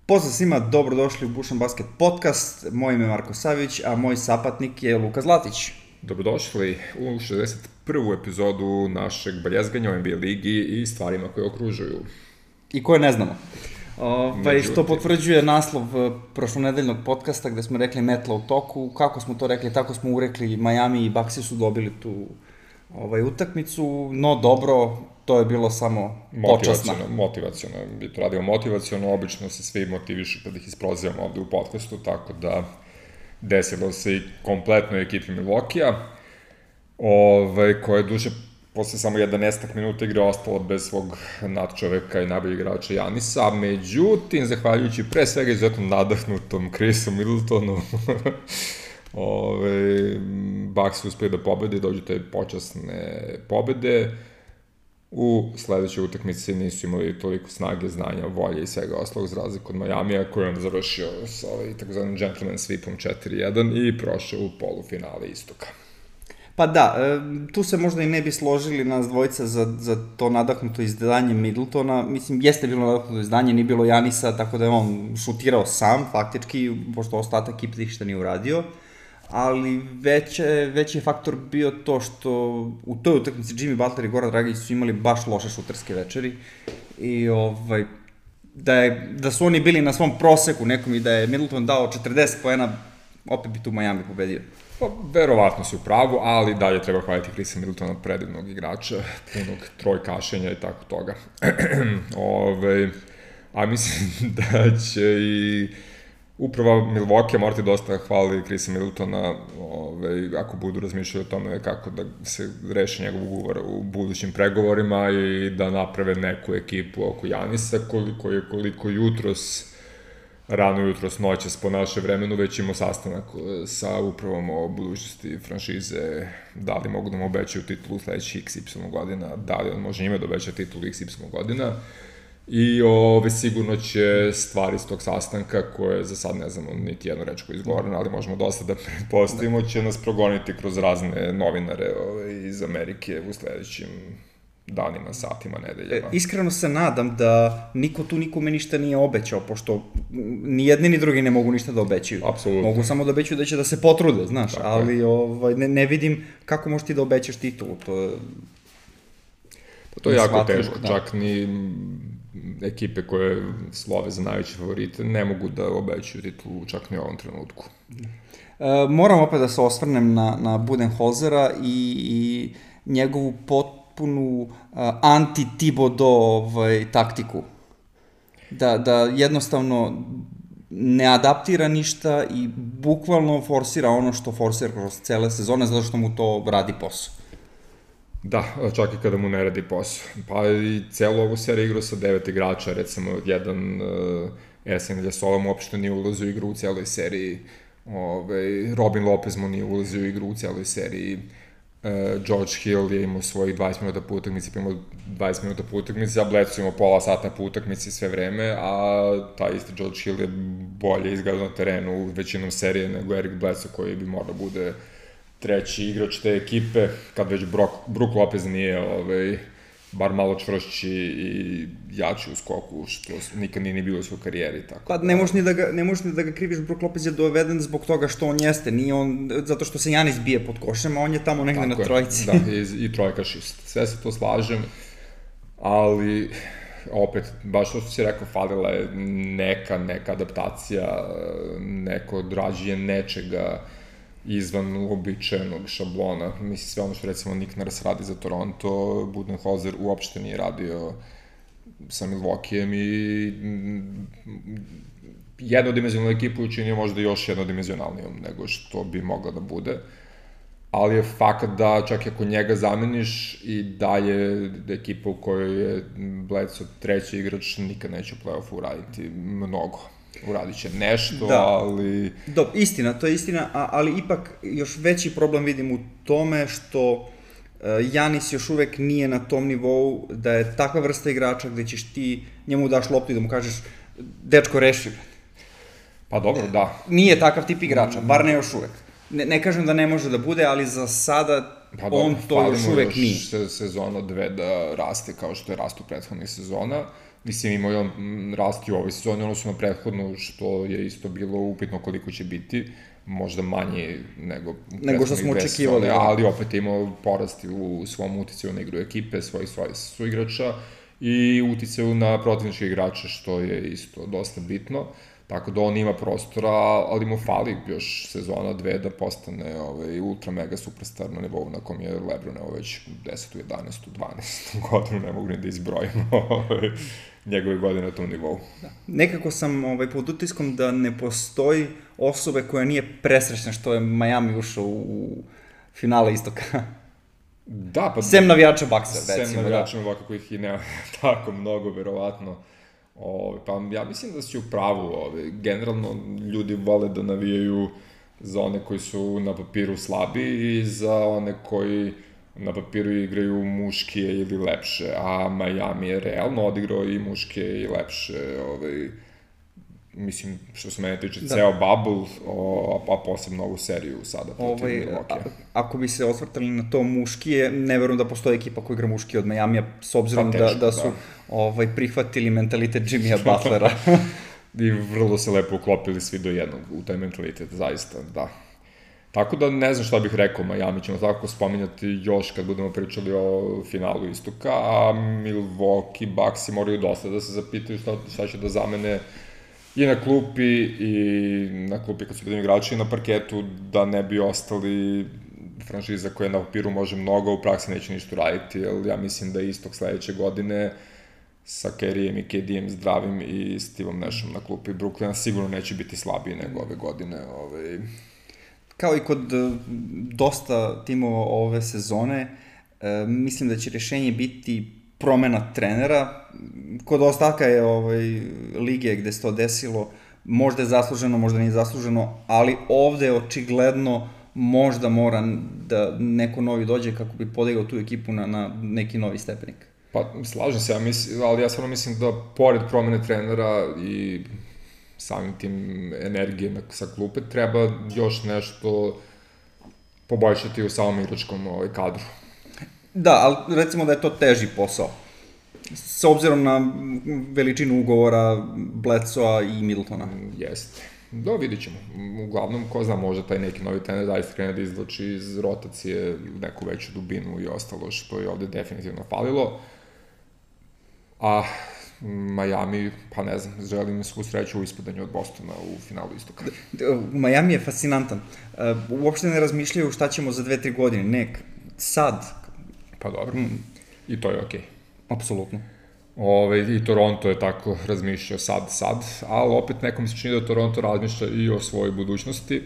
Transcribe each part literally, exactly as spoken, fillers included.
Pozdrav svima, dobrodošli u Bušan Basket podcast. Moje ime je Marko Savić, a moj sapatnik je Luka Zlatić. Dobrodošli u šezdeset prvu epizodu našeg baljezganja u N B A ligi i stvarima koje okružuju. I koje ne znamo. Ovaj, što potvrđuje naslov prošlonedeljnog podcasta gde smo rekli metla u toku. Kako smo to rekli, tako smo urekli. Miami i Bucksi su dobili tu ovaj, utakmicu, no dobro, to je bilo samo počasno. Motivaciono, bi to radio motivaciono, obično se svi motivišu kad ih isprozivamo ovde u podcastu, tako da desilo se i kompletnoj ekipi Milwaukee-a, ovaj, koja je duže posle samo jedanaest minuta igre ostalo bez svog nadčoveka i najboljeg igrača Janisa, međutim, zahvaljujući pre svega izuzetno nadahnutom Chrisu Middletonu, ove, Bucks uspije da pobede i dođu te počasne pobede. U sledećoj utakmici nisu imali toliko snage, znanja, volje i svega ostalog za razliku od Majamija, koji je onda završio s ovaj takozvanim gentleman sweepom četiri jedan i prošao u polufinale istoka. Pa da, tu se možda i ne bi složili nas dvojica za, za to nadahnuto izdanje Middletona. Mislim, jeste bilo nadahnuto izdanje, nije bilo Janisa, tako da je on šutirao sam, faktički, pošto ostatak ekipe ništa nije uradio. Ali već, već je faktor bio to što u toj utakmici Jimmy Butler i Goran Dragić su imali baš loše šuterske večeri i ovaj, da, je, da su oni bili na svom proseku nekom i da je Middleton dao četrdeset poena, opet bi tu Miami pobedio. Pa, verovatno si u pravu, ali dalje treba hvaliti Chrisa Middletona, predivnog igrača, punog trojkašenja i tako toga. Ove, a mislim da će i upravo Milwaukee morate dosta hvali Chrisa Middletona, ove, ako budu razmišljali o tome kako da se reši njegov ugovor u budućim pregovorima i da naprave neku ekipu oko Janisa, koliko je koliko jutros, rano jutros noćas po naše vremenu, već imao sastanak sa upravom o budućnosti franšize, da li mogu da mu obećaju titulu sledećih iks ipsilon godina, da li on može njima da obeća titulu iks ipsilon godina. I ove, sigurno će stvari iz tog sastanka, koje za sad ne znamo niti jednu reč koja je izgovorena, ali možemo dosta da pretpostavimo, će nas progoniti kroz razne novinare ove, iz Amerike u sledećim danima, satima, nedeljama. E, iskreno se nadam da niko tu nikome ništa nije obećao, pošto ni jedni ni drugi ne mogu ništa da obećaju. Apsolutno. Mogu samo da obećaju da će da se potrude, znaš, Tako ali ovaj, ne, ne vidim kako možeš ti da obećaš titulu, to je... Pa to je jako teško, da. Čak ni ekipe koje slove za najveće favorite ne mogu da obećaju titulu čak ni u ovom trenutku. E, moram opet da se osvrnem na, na Budenholzera i, i njegovu potpunu uh, anti-Thibodeau ovaj, taktiku. Da, da jednostavno ne adaptira ništa i bukvalno forsira ono što forsira kroz cele sezone, zato što mu to radi posao. Da, čak i kada mu ne radi posao. Pa i celu ovu seriju igrao sa devet igrača, recimo jedan uh, Esen Iljasola mu uopšte nije ulazio u igru u celoj seriji, Ove, Robin Lopez mu nije ulazio u igru u celoj seriji, uh, George Hill je imao svojih dvadeset minuta po utakmici, pa imao dvadeset minuta po utakmici, a Bledsoe imao pola sata po utakmici sve vreme, a taj isti George Hill je bolje izgledao na terenu u većinom serije nego Eric Bledsoe, koji bi morao bude treći igrač te ekipe, kad već Brook, Brook Lopez nije ovaj, bar malo čvršći i jači u skoku, što nikad nije ni bilo u svojoj karijeri. Tako. Pa ne možeš ni da ga, ne možeš ni da ga kriviš, Brook Lopez je doveden zbog toga što on jeste, nije on, zato što se Janis bije pod košem, a on je tamo negde tako na trojici. Da, i, i trojka šist. Sve se to slažem, ali opet, baš što si rekao, falila je neka, neka adaptacija, neko odrađenje nečega izvan uobičajenog šablona. Mislim, sve ono što recimo Nick Nurse radi za Toronto, Budenholzer uopšte nije radio sa Milwaukeeom i jednodimenzionalnu ekipu učinio možda još jednodimenzionalnijom nego što bi mogla da bude. Ali je fakat da čak i ako njega zameniš i dalje ekipa u kojoj je Bledsoe treći igrač nikad neće u play-offu uraditi mnogo. Uradit će nešto, da. ali... Da, istina, to je istina, a, ali ipak još veći problem vidim u tome što uh, Janis još uvek nije na tom nivou da je takva vrsta igrača gde ćeš ti njemu daš loptu i da mu kažeš dečko reši. Pa dobro, da. Nije takav tip igrača, bar ne još uvek. Ne, ne kažem da ne može da bude, ali za sada pa dobro, on to još uvek nije. Se, sezona dve da raste kao što je rastu prethodnih sezona. mislim imao je on rasti u ovoj sezoni, ono su na prethodnu, što je isto bilo upitno koliko će biti, možda manje nego, nego što smo očekivali, sezone, ali opet je imao porasti u svom uticaju na igru ekipe, svojih svojih suigrača i uticaju na protivničke igrače, što je isto dosta bitno. Tako da on ima prostora, ali mu fali još sezona dve da postane ovaj, ultra mega superstar na nivou na kom je Lebron, evo već desetu, jedanaestu, dvanaestu godinu, ne mogu ni da izbrojimo ovaj, njegove godine na tom nivou. Da. Nekako sam ovaj, pod utiskom da ne postoji osobe koja nije presrećna što je Miami ušao u finale istoka. Da, pa... Sem navijača Bucksa, recimo. Sem navijača Bucksa, kojih i nema tako mnogo, verovatno. Ove, pa ja mislim da si u pravu, ove, generalno ljudi vole da navijaju za one koji su na papiru slabi i za one koji na papiru igraju muškije ili lepše, a Miami je realno odigrao i muškije i lepše, ove, mislim, što se mene tiče, da. Ceo bubble, o, a posebno ovu seriju sada protiv ovaj, Milwaukee. Ako bi se osvrtali na to muškije, ne verujem da postoji ekipa koja igra muškije od Miamija, s obzirom pa teško, da, da su da. Ovaj, prihvatili mentalitet Jimmya Butlera. I vrlo se lepo uklopili svi do jednog u taj mentalitet, zaista, da. Tako da ne znam šta bih rekao, Miami ćemo tako spominjati još kad budemo pričali o finalu istoka, a Milwaukee Bucksi moraju dosta da se zapitaju šta, šta će da zamene i na klupi, i na klupi kad su pitanje igrači, i na parketu, da ne bi ostali franšiza koja na papiru može mnogo, u praksi neće ništa raditi, jer ja mislim da istok sledeće godine sa Kerryjem i K D-em zdravim i Steveom Nashom na klupi Brooklyna sigurno neće biti slabiji nego ove godine. Ove... Kao i kod dosta timova ove sezone, mislim da će rešenje biti promena trenera. Kod ostatka je ovaj, lige gde se to desilo, možda je zasluženo, možda nije zasluženo, ali ovde je očigledno možda mora da neko novi dođe kako bi podigao tu ekipu na, na neki novi stepenik. Pa, slažem se, ja mislim, ali ja stvarno mislim da pored promene trenera i samim tim energije na, sa klupe, treba još nešto poboljšati u samom igračkom ovaj, kadru. Da, ali recimo da je to teži posao. S obzirom na veličinu ugovora Bledsoa i Middletona. Jeste. Da, vidit ćemo. Uglavnom, ko zna, možda taj neki novi trener zaista krene da izvlači iz rotacije neku veću dubinu i ostalo što je ovde definitivno falilo. A Miami, pa ne znam, želim svu sreću u ispadanju od Bostona u finalu istoka. Miami je fascinantan. Uopšte ne razmišljaju šta ćemo za dve, tri godine. Nek, sad. Pa dobro. Mm. I to je okej. Okay. Apsolutno. Ove, I Toronto je tako razmišljao sad, sad, ali opet nekom se čini da Toronto razmišlja i o svojoj budućnosti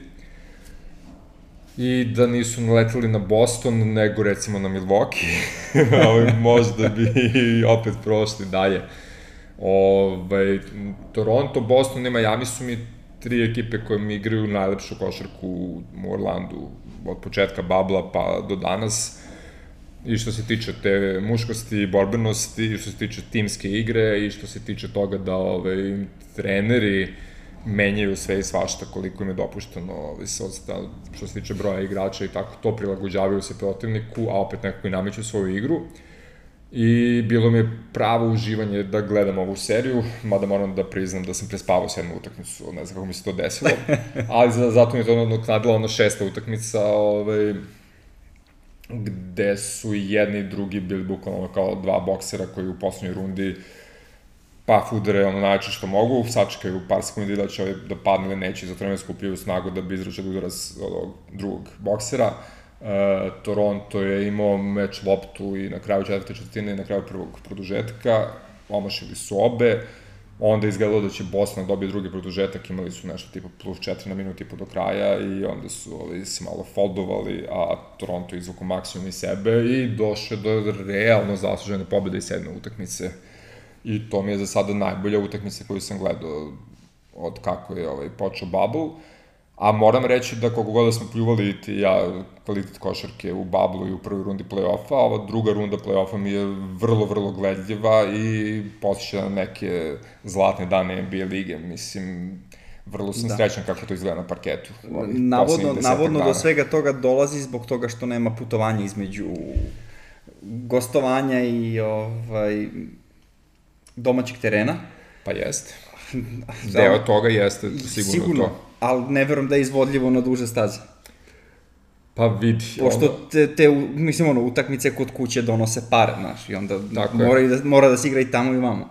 i da nisu naleteli na Boston, nego recimo na Milwaukee, ali možda bi opet prošli dalje. Ove, Toronto, Boston i Miami su mi tri ekipe koje mi igraju najlepšu košarku u Orlandu od početka babla pa do danas. I što se tiče te muškosti i borbenosti, i što se tiče timske igre, i što se tiče toga da ove, treneri menjaju sve i svašta koliko im je dopušteno, ove, što se tiče broja igrača i tako, to prilagođavaju se protivniku, a opet nekako i nameću svoju igru. I bilo mi je pravo uživanje da gledam ovu seriju, mada moram da priznam da sam prespavao sedmu utakmicu, ne znam kako mi se to desilo, ali zato mi je to nadoknadila ona šesta utakmica, ove, gde su i jedni i drugi bili bukvalno kao dva boksera koji u poslednjoj rundi pa fudere ono najče što mogu, sačekaju par sekundi da će da padne ili neće, zato ne skupljaju snagu da bi izračali udarac od drugog boksera. E, Toronto je imao meč loptu i na kraju četvrte četvrtine i na kraju prvog produžetka, omašili su obe, onda je izgledalo da će Boston dobije drugi produžetak, imali su nešto tipa plus četiri na minut i po do kraja i onda su ovaj, se malo foldovali, a Toronto izvuku maksimum iz sebe i došle do realno zaslužene pobjede iz sedme utakmice. I to mi je za sada najbolja utakmica koju sam gledao od kako je ovaj, počeo bubble. A moram reći da koliko god da smo pljuvali ti ja kvalitet košarke u bubble i u prvoj rundi play-offa, ova druga runda play-offa mi je vrlo, vrlo gledljiva i posjeća na neke zlatne dane N B A lige. Mislim, vrlo sam da. srećan kako to izgleda na parketu. Navodno, navodno do svega toga dolazi zbog toga što nema putovanja između gostovanja i ovaj... domaćeg terena. Pa jeste. Deo toga jeste sigurno, sigurno to. Ali ne verujem da je izvodljivo na duže staze. Pa vidi. Pošto te, te mislim, ono, utakmice kod kuće donose pare, znaš, i onda mora, i da, mora da se igra i tamo i vamo.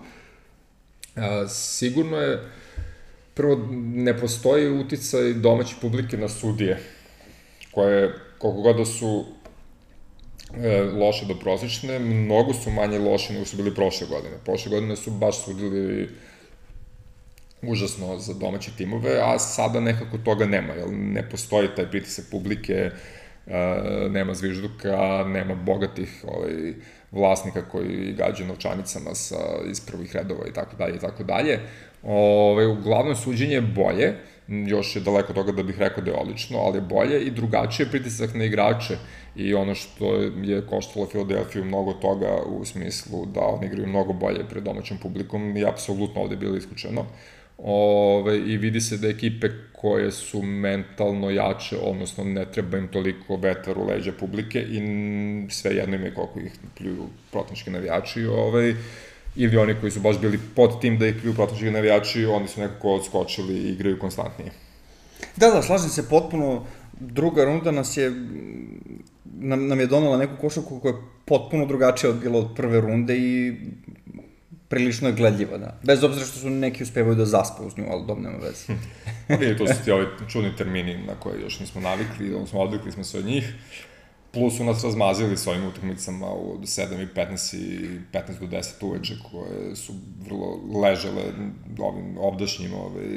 A, sigurno je, prvo, ne postoji uticaj domaće publike na sudije, koje, koliko god da su e, loše do prosječne, mnogo su manje loše nego su bili prošle godine. Prošle godine su baš sudili užasno za domaće timove, a sada nekako toga nema, jer ne postoji taj pritisak publike, e, nema zvižduka, nema bogatih ovaj, vlasnika koji gađaju novčanicama sa, iz prvih redova i tako dalje i tako dalje. Ove, uglavnom, suđenje je bolje, još je daleko toga da bih rekao da je odlično, ali je bolje i drugačije pritisak na igrače i ono što je koštalo Filadelfiju mnogo toga u smislu da oni igraju mnogo bolje pred domaćom publikom i apsolutno ovde je bilo isključeno. Ove, I vidi se da ekipe koje su mentalno jače, odnosno ne treba im toliko vetar u leđa publike i sve jedno im je koliko ih pljuju protivnički navijači, ovaj, ili oni koji su baš bili pod tim da ih pljuju protivnički navijači, oni su nekako odskočili i igraju konstantnije. Da, da, slažem se potpuno. Druga runda nas je, nam, nam je donala neku košarku koja je potpuno drugačija od bila od prve runde i prilično je gledljiva, da. Bez obzira što su neki uspevaju da zaspe uz nju, ali dobro nema veze. Vidi, to su ti ovi čudni termini na koje još nismo navikli, odnosno odvikli smo se od njih. Plus su nas razmazili s ovim utakmicama od sedam i petnaest i petnaest do deset uveče, koje su vrlo ležele ovim ovdašnjim ovaj,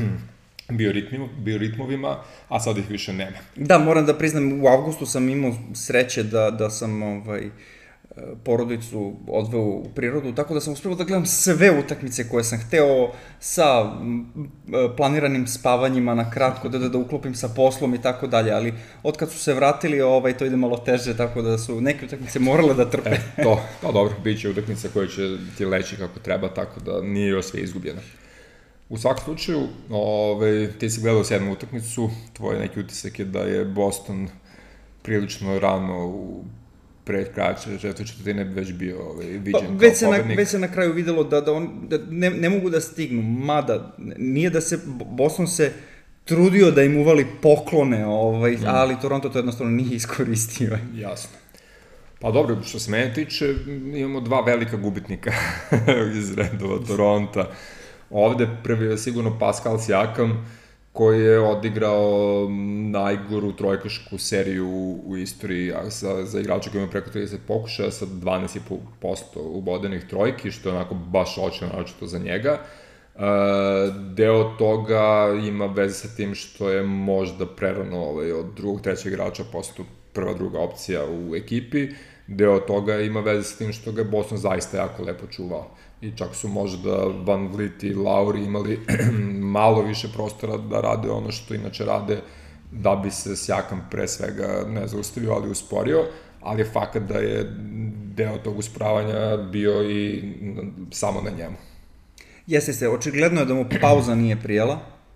bioritmovima, a sad ih više nema. Da, moram da priznam, u avgustu sam imao sreće da, da sam ovaj, porodicu odveo u prirodu, tako da sam uspeo da gledam sve utakmice koje sam hteo sa planiranim spavanjima na kratko, da, da, da uklopim sa poslom i tako dalje, ali otkad su se vratili, ovaj, to ide malo teže, tako da su neke utakmice morale da trpe. E, to, to dobro, bit će utakmica koja će ti leći kako treba, tako da nije još sve izgubljeno. U svakom slučaju, ovaj, ti si gledao sedmu utakmicu, tvoj neki utisak je da je Boston prilično rano u pred kraja četvrte četvrtine već bio ovaj, viđen pa, kao pobednik. Na, već se na kraju videlo da, da, on, da ne, ne mogu da stignu, mada nije da se, Boston se trudio da im uvali poklone, ovaj, mm. ali Toronto to jednostavno nije iskoristio. Jasno. Pa dobro, što se mene tiče, imamo dva velika gubitnika iz redova Toronta. Ovde prvi je sigurno Pascal Siakam, koji je odigrao najgoru trojkašku seriju u istoriji za, za igrača koji ima preko trideset pokušaja sa dvanaest zarez pet posto ubodenih trojki, što je onako baš očeno naročito za njega. E, deo toga ima veze sa tim što je možda prerano ovaj, od drugog, trećeg igrača postao prva, druga opcija u ekipi. Deo toga ima veze sa tim što ga je Boston zaista jako lepo čuvao. I čak su možda Van Vliet i Lauri imali malo više prostora da rade ono što inače rade, da bi se Siakam pre svega ne zaustavio, ali usporio, ali je fakat da je deo tog usporavanja bio i samo na njemu. Jeste se, očigledno je da mu pauza nije prijela,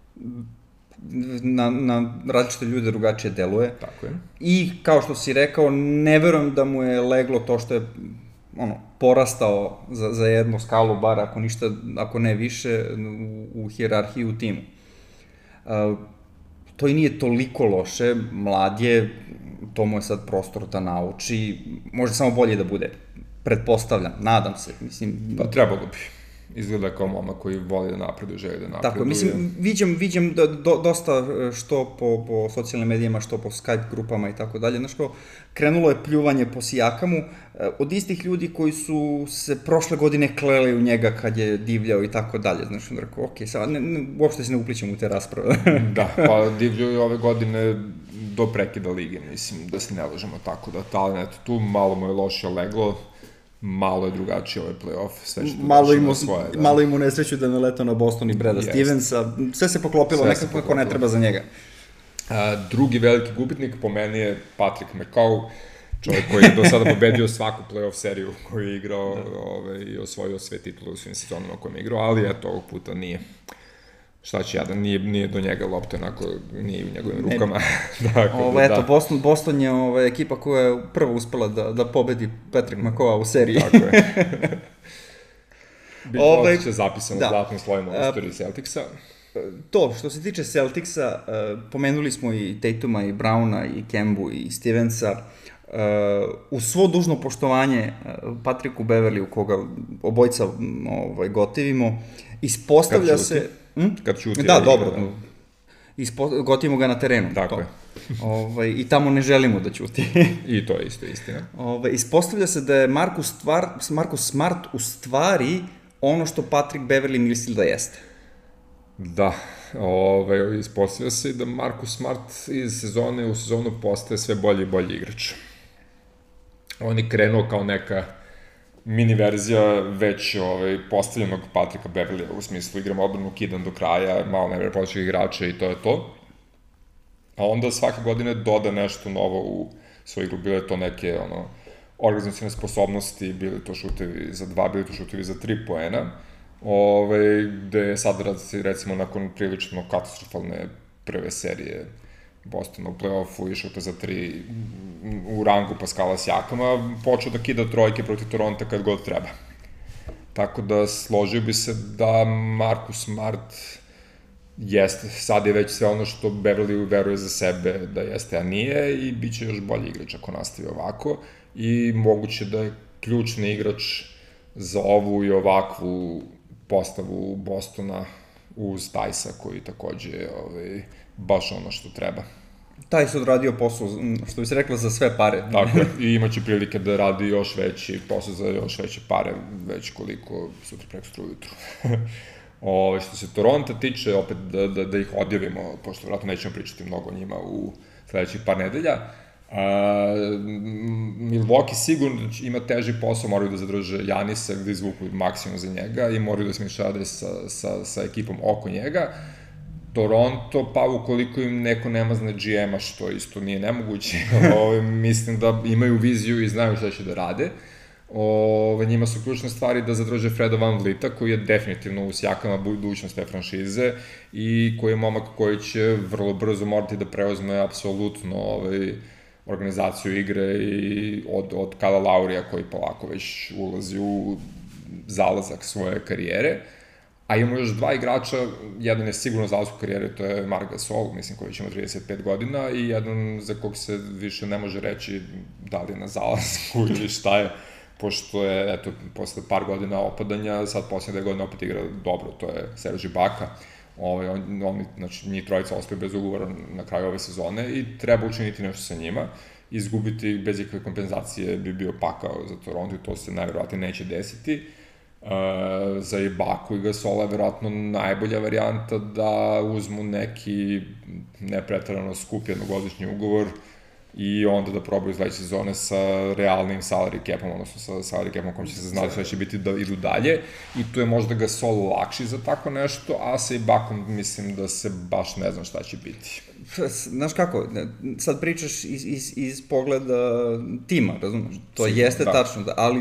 na, na različite ljude drugačije deluje. Tako je. I, kao što si rekao, ne verujem da mu je leglo to što je ono, porastao za, za jednu skalu, bar ako ništa, ako ne više, u, u hijerarhiji u timu. Uh, to i nije toliko loše, mlad je, to mu je sad prostor da nauči, može samo bolje da bude, pretpostavljam, nadam se, mislim... Pa trebalo bi. Izgleda kao mama koji voli da napreduje, želi da napreduje. Tako, mislim, viđam, viđam da, do, dosta što po, po socijalnim medijima, što po Skype grupama i tako dalje, znaš kao, krenulo je pljuvanje po Sijakamu od istih ljudi koji su se prošle godine kleli u njega kad je divljao i tako dalje, znaš, onda rekao, ok, sad, ne, ne, uopšte se ne upličem u te rasprave. Da, pa divljao je ove godine do prekida lige, mislim, da se ne lažemo tako, da talent, eto, tu malo mu je loše leglo, malo je drugačiji ovaj play-off, sve što malo ima svoje. Da. Malo imu nesreću da ne leto na Boston i Brada yes. Stevensa, sve se poklopilo sve nekako kako ne treba za njega. A, drugi veliki gubitnik po meni je Patrick McCaw, čovjek koji je do sada pobedio svaku play-off seriju koju je igrao da. Ove, i osvojio sve titule u svim sezonama u kojem je igrao, ali eto, ovog puta nije. Šta će jadan, nije, nije do njega lopte, onako, nije u njegovim rukama. dakle, Ovo, eto, da. Boston, Boston je ova, ekipa koja je prvo uspela da, da pobedi Patrick McCawa u seriji. Tako je. Biće ovaj, osjeća zapisano da. Zlatnim slojem u istoriji Celticsa. To, što se tiče Celticsa, uh, pomenuli smo i Tatuma, i Browna, i Kembu, i Stevensa. Uh, u svo dužno poštovanje uh, Patriku Beverleyu, koga obojca ovaj, gotivimo, ispostavlja Kad se... Hm? Kad čuti. Da, dobro. Da. Ispo... Gotivimo ga na terenu. Tako to. je. Ovaj, I tamo ne želimo da ćuti. I to je isto istina. Ovaj, ispostavlja se da je Marcus, stvar, Marcus Smart u stvari ono što Patrick Beverley misli da jeste. Da, ovaj, ispostavlja se da Marcus Smart iz sezone u sezonu postaje sve bolji i bolji igrač. On je krenuo kao neka mini verzija već ovaj, postavljenog Patricka Beverleya, u smislu igram odbranu, kidam do kraja, malo nevre počeš igrača i to je to. A onda svake godine doda nešto novo u svoju igru, bile to neke ono, organizacijne sposobnosti, bili to šutevi za dva, bili to šutevi za tri poena. Ove, gde sad recimo nakon prilično katastrofalne prve serije Bostona u play-offu i šuta za tri u rangu Pascala Siakama, počeo da kida trojke protiv Toronta kad god treba. Tako da složio bi se da Marcus Smart jeste, sad je već sve ono što Beverley veruje za sebe da jeste, a nije, i bit će još bolji igrač ako nastavi ovako, i moguće da je ključni igrač za ovu i ovakvu postavu Bostona uz Tajsa, koji takođe je ovaj, baš ono što treba. Tajs odradio posao, što bi se reklo, za sve pare. Tako je, i imaće prilike da radi još veći posao za još veće pare, već koliko sutra preko sutra ujutru. Ove, što se Toronta tiče, opet da, da, da ih odjavimo, pošto vratno nećemo pričati mnogo o njima u sledećih par nedelja. Uh, Milwaukee sigurno ima teži posao, moraju da zadrže Janisa, gde izvuku maksimum za njega i moraju da smišljade sa, sa, sa ekipom oko njega. Toronto, pa ukoliko im neko nema zna G M-a, što isto nije nemoguće, ove, mislim da imaju viziju i znaju šta će da rade. Ove, njima su ključne stvari da zadrže Freda Van Vlita, koji je definitivno usjakana budućnost te franšize i koji je momak koji će vrlo brzo morati da preuzme apsolutno ovaj, organizaciju igre i od, od Kala Laurija, koji polako već ulazi u zalazak svoje karijere. A imamo još dva igrača, jedan je sigurno zalazak u karijere, to je Marc Gasol, mislim, koji će ima trideset pet godina, i jedan za kog se više ne može reći da li je na zalazku ili šta je, pošto je, eto, posle par godina opadanja, sad posljednje dve godine opet igra dobro, to je Serge Ibaka. Ovaj, on, on, znači, njih trojica ostaju bez ugovora na kraju ove sezone i treba učiniti nešto sa njima. Izgubiti bez ikakve kompenzacije bi bio pakao za Toronto i to se najverovatnije neće desiti. Uh, za Ibaku i Gasola je verovatno najbolja varijanta da uzmu neki nepretarano skup jednogodišnji ugovor i onda da probaju sledeće sezone sa realnim salary capom, odnosno sa salary capom kojom će se znati sve će biti da idu dalje, i tu je možda Gasol lakši za tako nešto, a sa Ibakom mislim da se baš ne znam šta će biti. Znaš kako, sad pričaš iz, iz, iz pogleda tima, razumeš? To Sim, jeste da. tačno, da, ali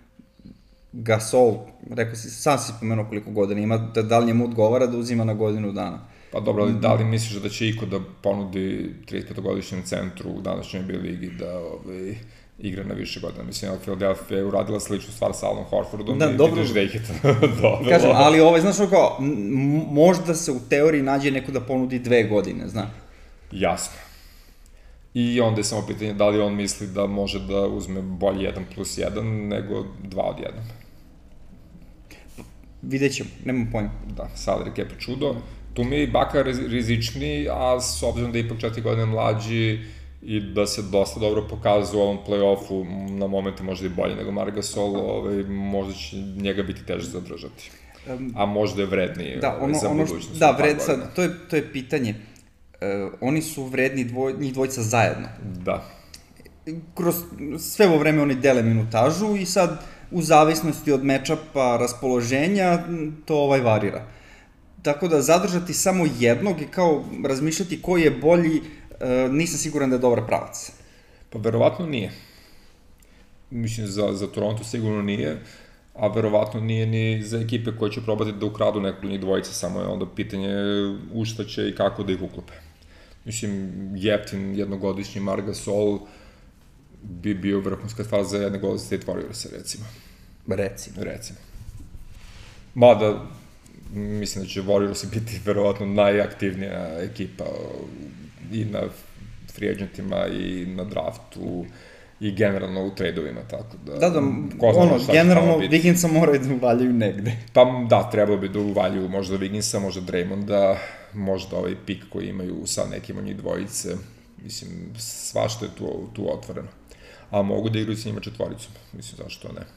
Gasol, rekao si, sam si spomenuo koliko godina ima, da, da li njemu odgovara da uzima na godinu dana. Pa dobro, ali da li misliš da će iko da ponudi tridesetpetogodišnjem centru u današnjoj B ligi da ovaj, igra na više godina? Mislim, ali Philadelphia je uradila sličnu stvar sa Alom Horfordom da, i dobro, vidiš da ih je to dobro. Kažem, ali ovaj, znaš kao, možda se u teoriji nađe neko da ponudi dve godine, znaš. Jasno. I onda je samo pitanje da li on misli da može da uzme bolje jedan plus jedan nego dva od jedan. Vidjet ćemo, nemam pojma. Da, salary cap je čudo. Tu mi je Ibaka rizičniji, a s obzirom da je ipak četiri godine mlađi i da se dosta dobro pokazuje u ovom play-offu, na momente možda i bolje nego Marc Gasol, ovaj, možda će njega biti teže zadržati. A možda je vredniji da, ono, za budućnost. Ono, da, vred, sad, to, je, to je pitanje. Uh, oni su vredni dvoj, njih dvojica zajedno. Da. Kroz sve ovo vreme oni dele minutažu i sad u zavisnosti od mečapa, raspoloženja, to ovaj varira. Tako da zadržati samo jednog i kao razmišljati koji je bolji, uh, nisam siguran da je dobar pravac. Pa verovatno nije. Mislim, za, za Toronto sigurno nije, a verovatno nije ni za ekipe koje će probati da ukradu neku njih dvojice, samo je onda pitanje u šta će i kako da ih uklope. Mislim, jeftin jednogodišnji Marc Gasol bi bio vrhunska stvar za jedne Golden State Warriors, recimo. Recimo. Recimo. Mada, mislim da će Warriorsi biti verovatno najaktivnija ekipa i na free agentima i na draftu i generalno u trade-ovima, tako da... Da, da, ono, generalno Wigginsa moraju da uvaljaju negde. Pa da, trebalo bi da uvaljuju možda Wigginsa, možda Draymonda, možda ovaj pik koji imaju sa nekim od njih dvojice. Mislim, svašta je tu, tu otvoreno. A mogu da igraju s njima četvoricom, mislim, zašto ne.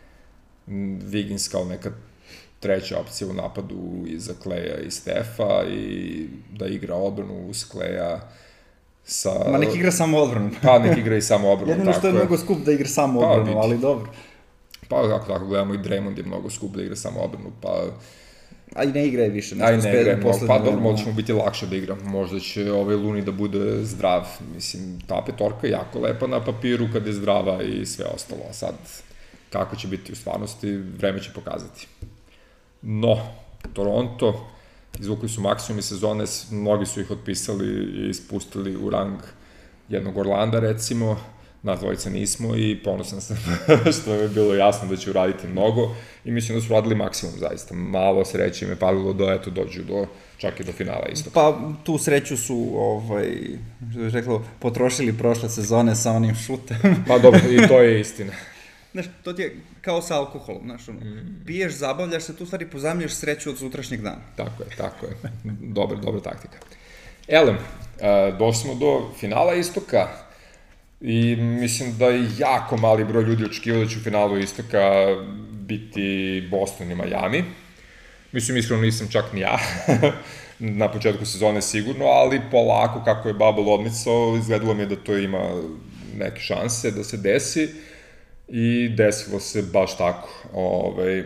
Wiggins kao neka treća opcija u napadu iza Kleja i Stefa i da igra odbranu uz Kleja sa... Ma nek igra samo odbranu. Pa nek igra i samo odbranu, jedino što je mnogo skup da igra samo odbranu, ali dobro. Pa ako tako gledamo i Draymond je mnogo skup da igra samo odbranu, pa... A i ne igra je više. A i ne igra je mnogo, pa dobro, možda će mu biti lakše da igra. Možda će ovaj Luni da bude zdrav. Mislim, ta petorka je jako lepa na papiru kad je zdrava i sve ostalo. A sad, kako će biti u stvarnosti, vreme će pokazati. No, Toronto, izvukli su maksimum iz sezone, mnogi su ih otpisali i ispustili u rang jednog Orlanda, recimo, nas dvojica nismo i ponosan sam što je bilo jasno da će uraditi mnogo i mislim da su uradili maksimum zaista. Malo sreće im je palilo da eto dođu do, čak i do finala isto. Pa tu sreću su, ovaj, što bih rekao, potrošili prošle sezone sa onim šutem. Pa dobro, i to je istina. Znaš, to ti je kao sa alkoholom, znaš, ono, mm. piješ, zabavljaš se, tu stvari pozamljaš sreću od sutrašnjeg dana. Tako je, tako je. Dobra, dobra taktika. Elem, uh, došli smo do finala istoka i mislim da je jako mali broj ljudi očekivao da će u finalu istoka biti Boston i Miami. Mislim, iskreno nisam čak ni ja, na početku sezone sigurno, ali polako kako je bubble odmicao, izgledalo mi je da to ima neke šanse da se desi. I desilo se baš tako. Ove,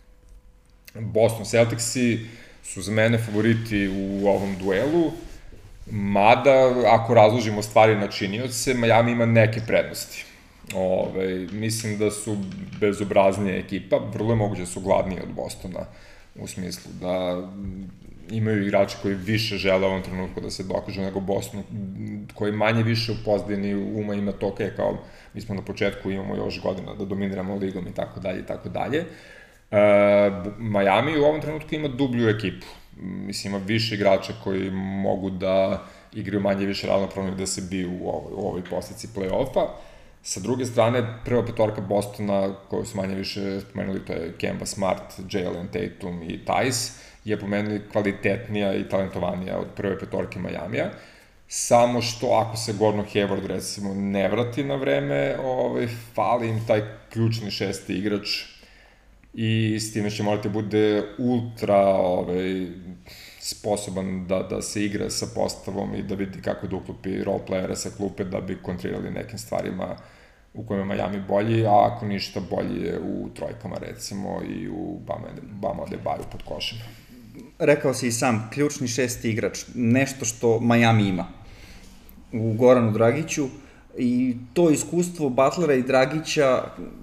Boston Celticsi su za mene favoriti u ovom duelu, mada ako razložimo stvari na činioce, Miami ima neke prednosti. Ove, mislim da su bezobraznija ekipa, vrlo je moguće da su gladniji od Bostona, u smislu da imaju igrače koji više žele u ovom trenutku da se dokažu nego Boston, koji manje više u pozdini uma ima toka je kao mi smo na početku, imamo još godina da dominiramo ligom i tako dalje i tako dalje. Miami u ovom trenutku ima dublju ekipu. Mislim, ima više igrača koji mogu da igraju manje više ravnopravno da se biju u ovoj, u ovoj poslici play-offa. Sa druge strane, prva petorka Bostona, koju su manje više spomenuli, to je Kemba Smart, Jalen Tatum i Tice, je po meni kvalitetnija i talentovanija od prve petorke Majamija. Samo što ako se Gordon Hayward recimo ne vrati na vreme, ovaj, fali im taj ključni šesti igrač i s time će morati bude ultra ovaj, sposoban da, da se igra sa postavom i da vidi kako da uklopi roleplayere sa klupe da bi kontrirali nekim stvarima u kojima Miami bolji, a ako ništa bolji je u trojkama recimo i u Bama Adebayo pod košem. Rekao si i sam, ključni šesti igrač, nešto što Miami ima u Goranu Dragiću i to iskustvo Butlera i Dragića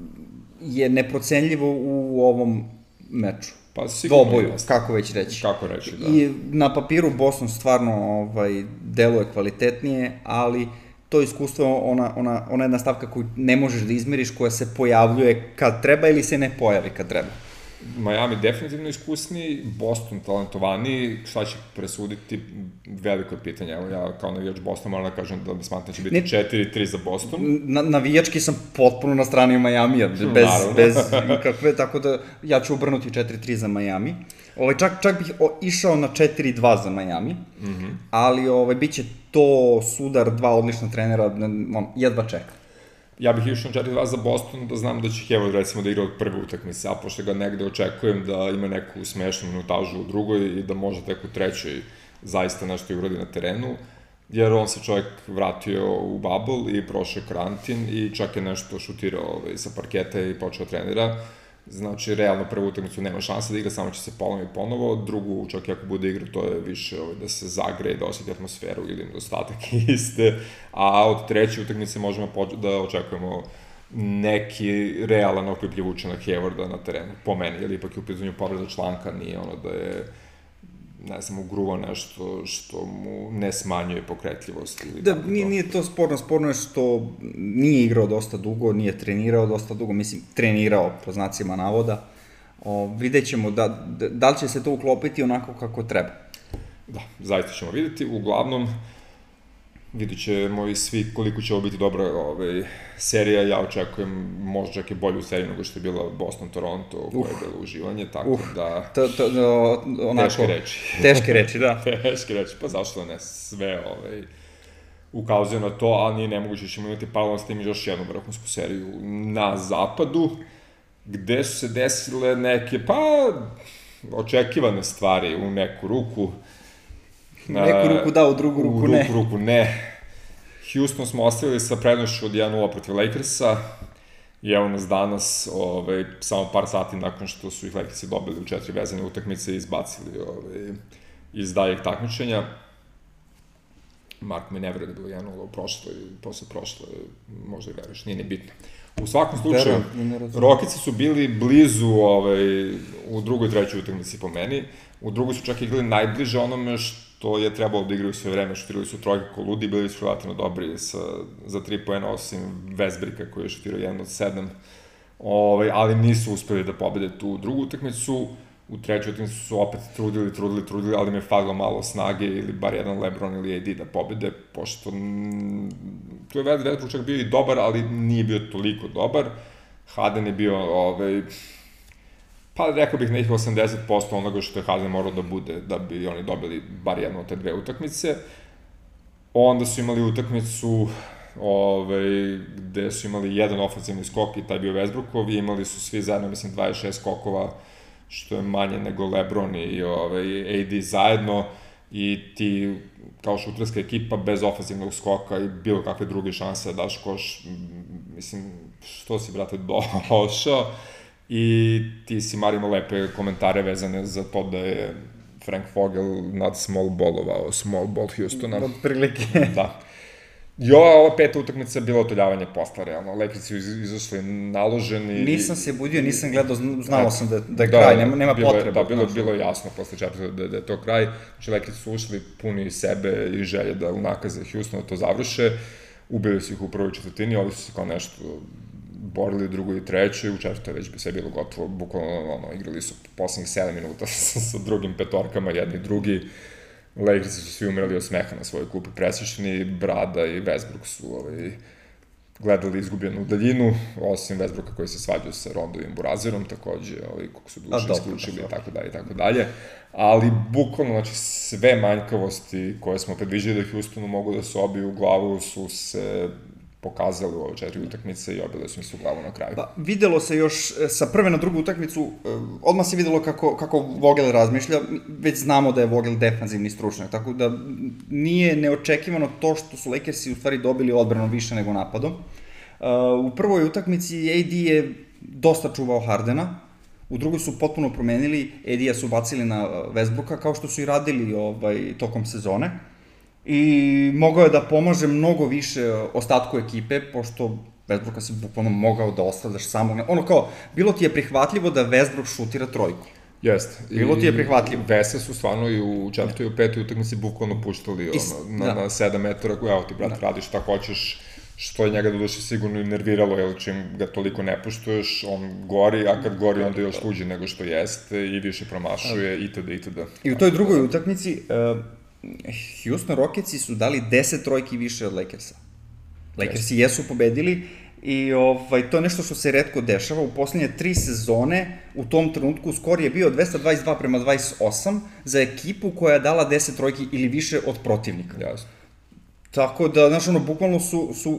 je neprocenljivo u ovom meču. Pa sigurno. Dvoboju, kako već reći. Kako reći, da. I na papiru Boston stvarno ovaj, deluje kvalitetnije, ali to iskustvo, ona, ona, ona jedna stavka koju ne možeš da izmeriš, koja se pojavljuje kad treba ili se ne pojavi kad treba. Miami definitivno iskusniji, Boston talentovaniji, šta će presuditi, veliko je pitanje. Evo ja kao navijač Bostona moram da kažem da smatram da će biti četiri tri za Boston. Na, navijački sam potpuno na strani Majamija, bez, bez ikakve, tako da ja ću obrnuti četiri tri za Miami. Ovaj, čak, čak bih o, išao na četiri dva za Miami, mm -hmm. ali ovaj, bit će to sudar dva odlična trenera, on, jedva čeka. Ja bih išao na četiri dva za Boston, da znam da će Hayward recimo da igra od prve utakmice, a pošto ga negde očekujem da ima neku smešnu minutažu u drugoj i da može tek u trećoj zaista nešto i uradi na terenu, jer on se čovjek vratio u bubble i prošao karantin i čak je nešto šutirao ovaj, sa parketa i počeo trenira. Znači, realno prvu utakmicu nema šanse da igra, samo će se polomiti ponovo, drugu, čak i ako bude igra, to je više ovaj, da se zagre i da osjeti atmosferu ili nedostatak iste, a od treće utakmice možemo da očekujemo neki realan okrivljiv učinak Haywarda na terenu, po meni, jer ipak je u pitanju povreda članka, nije ono da je, ne znam, ugruvo nešto što mu ne smanjuje pokretljivost. Ili da, nije, nije to sporno, sporno je što nije igrao dosta dugo, nije trenirao dosta dugo, mislim, trenirao po znacima navoda, O, vidjet ćemo da, da, da li će se to uklopiti onako kako treba. Da, zaista ćemo vidjeti. Uglavnom, vidit ćemo i svi koliko će ovo biti dobra ovaj, serija. Ja očekujem možda čak i bolju seriju nego što je bila Boston-Toronto, koja je bilo uživanje, tako uh, da... To, to, to, onako, teške reči. Teške reči, da. Teške reči, pa zašto ne sve ovaj, ukazuje na to, ali nije nemoguće da ćemo imati paralelno s tim još jednu vrhunsku seriju na zapadu, gde su se desile neke, pa, očekivane stvari u neku ruku. U neku ruku da, u drugu ruku ne. U drugu ruku ne. Houston smo ostavili sa prednošću od jedan nula protiv Lakersa i evo nas danas, ovaj, samo par sati nakon što su ih Lakersi dobili u četiri vezane utakmice i izbacili ovaj, iz daljeg takmičenja. Mark me ne vrede bilo jedan nula u prošloj, posle prošle, možda i veriš, nije ni bitno. U svakom slučaju, Rocketsi su bili blizu ovaj, u drugoj, trećoj utakmici po meni. U drugoj su čak igrali najbliže onome što je trebalo da igraju sve vreme. Šutirali su trojke ko ludi, bili su relativno dobri sa, za tri poena, osim Westbricka koji je šutirao jedan od sedam. Ovaj, ali nisu uspeli da pobede tu drugu utakmicu. U trećoj utakmici su opet trudili, trudili, trudili, ali im je falilo malo snage ili bar jedan LeBron ili A D da pobede, pošto m, tu je Westbrook čak bio i dobar, ali nije bio toliko dobar. Harden je bio, ovaj, pa rekao bih nekih osamdeset posto onoga što je Harden morao da bude, da bi oni dobili bar jednu od te dve utakmice. Onda su imali utakmicu ovaj, gde su imali jedan ofenzivni skok i taj bio Westbrookov i imali su svi zajedno, mislim, dvadeset šest skokova, što je manje nego LeBron i ovaj, A D zajedno, i ti kao šuterska ekipa bez ofenzivnog skoka i bilo kakve druge šanse da daš koš, mislim, što si, brate, došao, i ti si marimo lepe komentare vezane za to da je Frank Vogel nad small ballovao small ball Houstona. Od prilike. Da. Jo, ova peta utakmica je bila otoljavanje posla, realno. Lakersi su izašli naloženi. Nisam se budio, nisam gledao, znao sam da, da je kraj, da, nema, nema potreba. Da, bilo, bilo je jasno posle četvrta da, da je to kraj. Znači, Lakersi su ušli puni sebe i želje da unakaze Houstona to završe. Ubili su ih u prvoj četvrtini, ovi su se kao nešto borili u drugoj i trećoj, u četvrtoj već bi sve bilo gotovo, bukvalno, ono, igrali su poslednjih sedam minuta sa, sa drugim petorkama, jedni i drugi. Lakersi su svi umirali od smeha na svojoj klupi, presječni, Brada i Westbrook su ovaj, gledali izgubljenu daljinu, osim Westbrooka koji se svađao sa Rondovim Burazerom, takođe, ovaj, kako su duše isključili i tako dalje, i tako dalje. Ali, bukvalno, znači, sve manjkavosti koje smo predviđali da Houstonu mogu da se obiju u glavu su se pokazali u ove četiri utakmice i obile su mi se u glavu na kraju. Pa, videlo se još sa prve na drugu utakmicu, odmah se videlo kako, kako Vogel razmišlja, već znamo da je Vogel defanzivni stručnjak, tako da nije neočekivano to što su Lakersi u stvari dobili odbranom više nego napadom. U prvoj utakmici A D je dosta čuvao Hardena, u drugoj su potpuno promenili, A D-a su bacili na Westbrooka, kao što su i radili ovaj, tokom sezone. I mogao je da pomaže mnogo više ostatku ekipe, pošto Westbrooka si bukvalno mogao da ostavljaš samog. Ono kao, bilo ti je prihvatljivo da Westbrook šutira trojku. Jeste. Bilo ti je prihvatljivo. Vese su stvarno i u četvrtoj i u petoj utakmici bukvalno puštali ono, na, da. na sedam metara, evo ti, brat, da. Radiš šta hoćeš, što je njega do duše sigurno i nerviralo, jer čim ga toliko ne puštuješ, on gori, a kad gori onda još tuđi nego što jeste i više promašuje, itd. itd. I u toj drugoj utakmici uh, Houston Rocketsi su dali deset trojki više od Lakersa. Lakersi jesu pobedili i ovaj, to je nešto što se retko dešava. U poslednje tri sezone u tom trenutku skor je bio dvesta dvadeset dva prema dvadeset osam za ekipu koja je dala deset trojki ili više od protivnika. Jasno. Tako da, znaš, ono, bukvalno su, su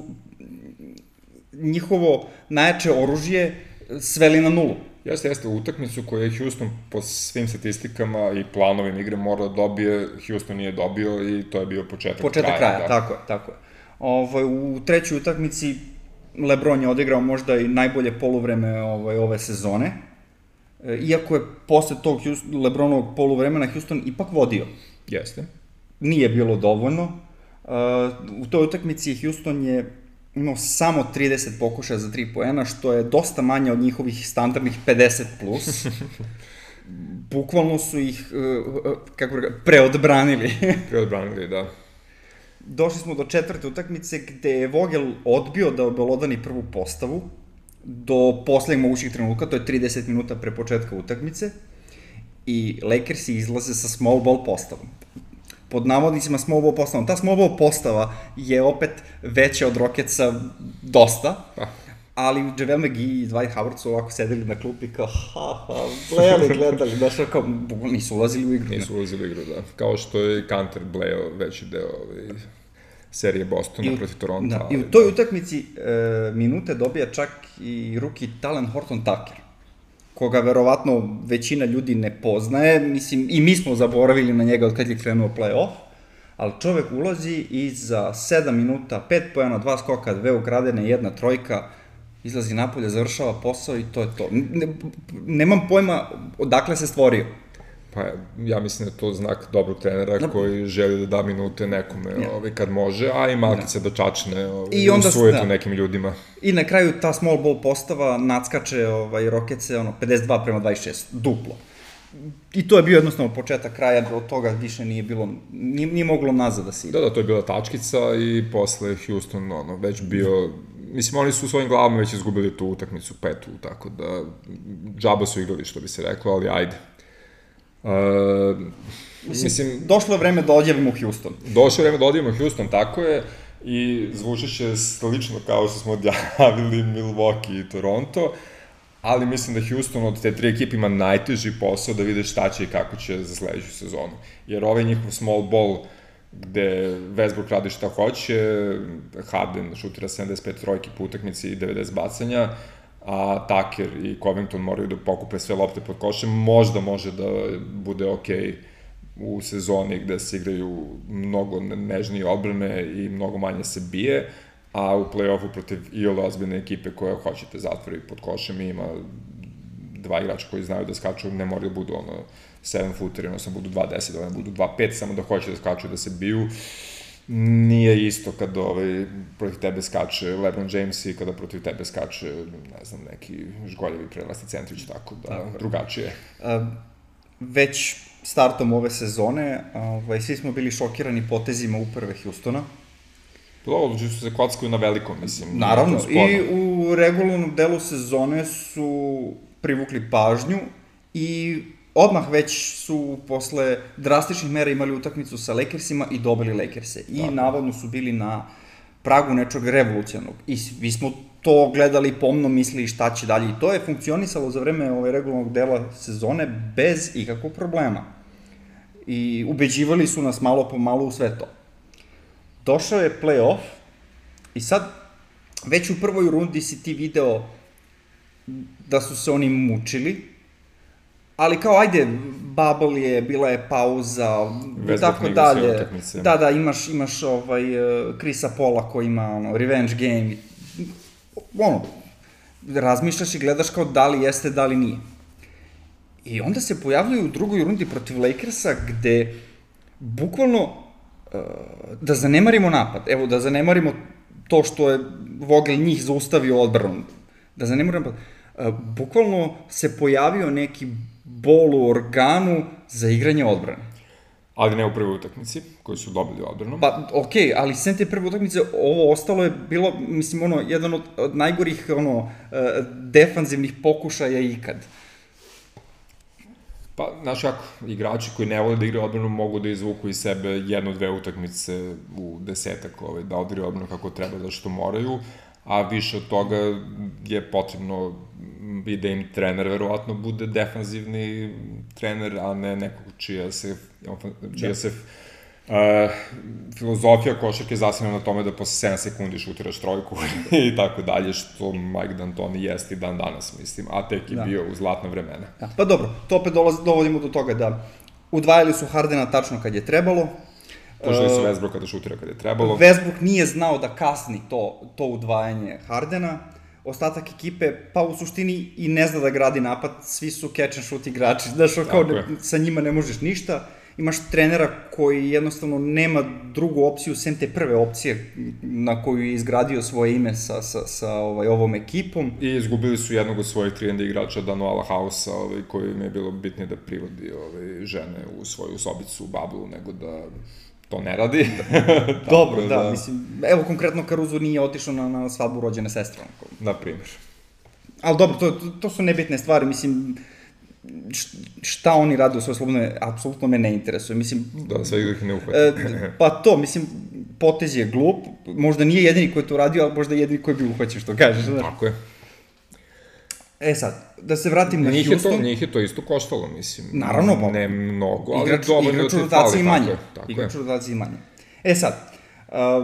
njihovo najjače oružje sveli na nulu. Jeste, jeste, utakmicu koju je Houston po svim statistikama i planovima igre mora da dobije, Houston nije dobio i to je bio početak, početak kraja. Početak kraja, tako je, tako je. Ovaj, u trećoj utakmici LeBron je odigrao možda i najbolje poluvreme ovaj, ove sezone, iako je posle tog Houston, LeBronovog poluvremena Houston ipak vodio. Jeste. Nije bilo dovoljno. U toj utakmici Houston je imao samo trideset pokušaja za tri poena, što je dosta manje od njihovih standardnih pedeset plus. Bukvalno su ih, kako rekao, preodbranili. Preodbranili, da. Došli smo do četvrte utakmice gde je Vogel odbio da obelodani prvu postavu. do poslednjeg mogućeg trenutka, to je trideset minuta pre početka utakmice, i Lakersi izlaze sa small ball postavom. Pod navodnicima small ball postavom. Ta small ball postava je opet veća od Rocketsa dosta, ali JaVale McGee i Dwight Howard su ovako sedeli na klupi kao ha ha, gledali, gledali, znaš, kao nisu ulazili u igru. Nisu ulazili u igru, da. Kao što je Kanter bleo veći deo ovaj, serije Bostona protiv Toronto. Da, i u toj utakmici e, minute dobija čak i rookie talent Horton Tucker, koga verovatno većina ljudi ne poznaje, mislim, i mi smo zaboravili na njega od kad je krenuo play-off, ali čovek ulazi i za sedam minuta, pet poena, dva skoka, dve ukradene, jedna trojka, izlazi napolje, završava posao i to je to. Ne, nemam pojma odakle se stvorio. Pa ja mislim da je to znak dobrog trenera da, koji želi da da minute nekome ja. ovaj, kad može, a i malkice da, da čačne ovaj, i onda, usujetu da. nekim ljudima. I na kraju ta small ball postava nadskače ovaj, Rocketse ono, pedeset dva prema dvadeset šest, duplo. I to je bio jednostavno početak kraja, od toga više nije bilo, nije, nije moglo nazad da se ide. Da, da, to je bila tačkica i posle Houston ono, već bio, mislim, oni su u svojim glavama već izgubili tu utakmicu petu, tako da džaba su igrali, što bi se reklo, ali ajde. Uh, mislim, mislim, došlo je vreme da odjavimo Houston. Došlo je vreme da odjavimo Houston, tako je, i zvuči će slično kao što smo odjavili Milwaukee i Toronto, ali mislim da Houston od te tri ekipe ima najteži posao da vide šta će i kako će za sledeću sezonu. Jer ovaj njihov small ball, gde Westbrook radi šta hoće, Harden šutira sedamdeset pet trojki po utakmici i devedeset bacanja, a Tucker i Covington moraju da pokupe sve lopte pod košem, možda može da bude okej u sezoni gde se igraju mnogo nežnije odbrane i mnogo manje se bije, a u play-offu protiv iole ozbiljne ekipe koja hoćete zatvori pod košem i ima dva igrača koji znaju da skaču, ne moraju da budu ono sedam footeri, ono sam budu dva deset, da ne budu dva pet, samo da hoće da skaču, da se biju. Nije isto kada ovaj, protiv tebe skače LeBron James i kada protiv tebe skače, ne znam, neki žgoljevi prelasti centrić, tako da tako. Drugačije. A, već startom ove sezone, ovaj, svi smo bili šokirani potezima uprave Houstona. Dobro, su se kockaju na velikom, mislim. Naravno, i u regularnom delu sezone su privukli pažnju i odmah već su posle drastičnih mera imali utakmicu sa Lakersima i dobili Lakerse. I tako. Navodno su bili na pragu nečeg revolucionarnog. I vi smo to gledali pomno, mislili šta će dalje. I to je funkcionisalo za vreme ovaj regularnog dela sezone bez ikakvog problema. I ubeđivali su nas malo po malo u sve to. Došao je play-off i sad već u prvoj rundi si ti video da su se oni mučili, ali kao ajde, bubble je, bila je pauza, i tako dalje. Da, da, imaš, imaš ovaj, Chrisa Paula koji ima ono, revenge game, ono, razmišljaš i gledaš kao da li jeste, da li nije. I onda se pojavljaju u drugoj rundi protiv Lakersa gde bukvalno da zanemarimo napad, evo da zanemarimo to što je Vogel njih zaustavio odbranom, da zanemarimo napad, bukvalno se pojavio neki bol u organu za igranje odbrane. Ali ne u prvoj utakmici, koju su dobili odbranom. Pa, okej, okay, ali sem te prve utakmice, ovo ostalo je bilo, mislim, ono, jedan od, od najgorih, ono, defanzivnih pokušaja ikad. Pa, znaš kako, igrači koji ne vole da igraju odbranu mogu da izvuku iz sebe jednu, dve utakmice u desetak, ovaj, da odigraju odbranu kako treba, da što moraju, a više od toga je potrebno i da im trener verovatno bude defanzivni trener, a ne nekog čija se, čija se uh, filozofija košarke je zasnovana na tome da posle sedam sekundi šutiraš trojku i tako dalje, što Mike D'Antoni jeste i dan danas, mislim, a tek je da. bio u zlatna vremena. Da. Pa dobro, to opet dolazi, dovodimo do toga da udvajali su Hardena tačno kad je trebalo. Puštali su Westbrooka da šutira kad je trebalo. Westbrook nije znao da kasni to, to udvajanje Hardena. Ostatak ekipe, pa u suštini i ne zna da gradi napad, svi su catch and shoot igrači, znaš, kao ne, sa njima ne možeš ništa. Imaš trenera koji jednostavno nema drugu opciju sem te prve opcije na koju je izgradio svoje ime sa, sa, sa ovaj, ovom ekipom. I izgubili su jednog od svojih tri and D igrača, Danoala House-a, ovaj, koji im je bilo bitnije da privodi ovaj, žene u svoju sobicu u Bablu, nego da to ne radi. Dobro, da, da, mislim, evo konkretno Caruso nije otišao na, na svadbu rođene sestre. Na primjer. ali dobro, to, to, to su nebitne stvari, mislim, šta oni rade u svojoj slobodnoj, apsolutno me ne interesuje, mislim... Da, sve ih ne uhvati. E, pa to, mislim, potez je glup, možda nije jedini koji je to radio, ali možda jedini koji bi uhvaćen, što kažeš, znaš. Tako je. E sad, da se vratim na njih Houston... Je to, njih je to isto koštalo, mislim. Naravno, pa... Ne mnogo, ali igrač, dovoljno igrač da u te rotaciji fali, manje. tako je. Tako igrač je. u rotaciji manje. E sad, uh,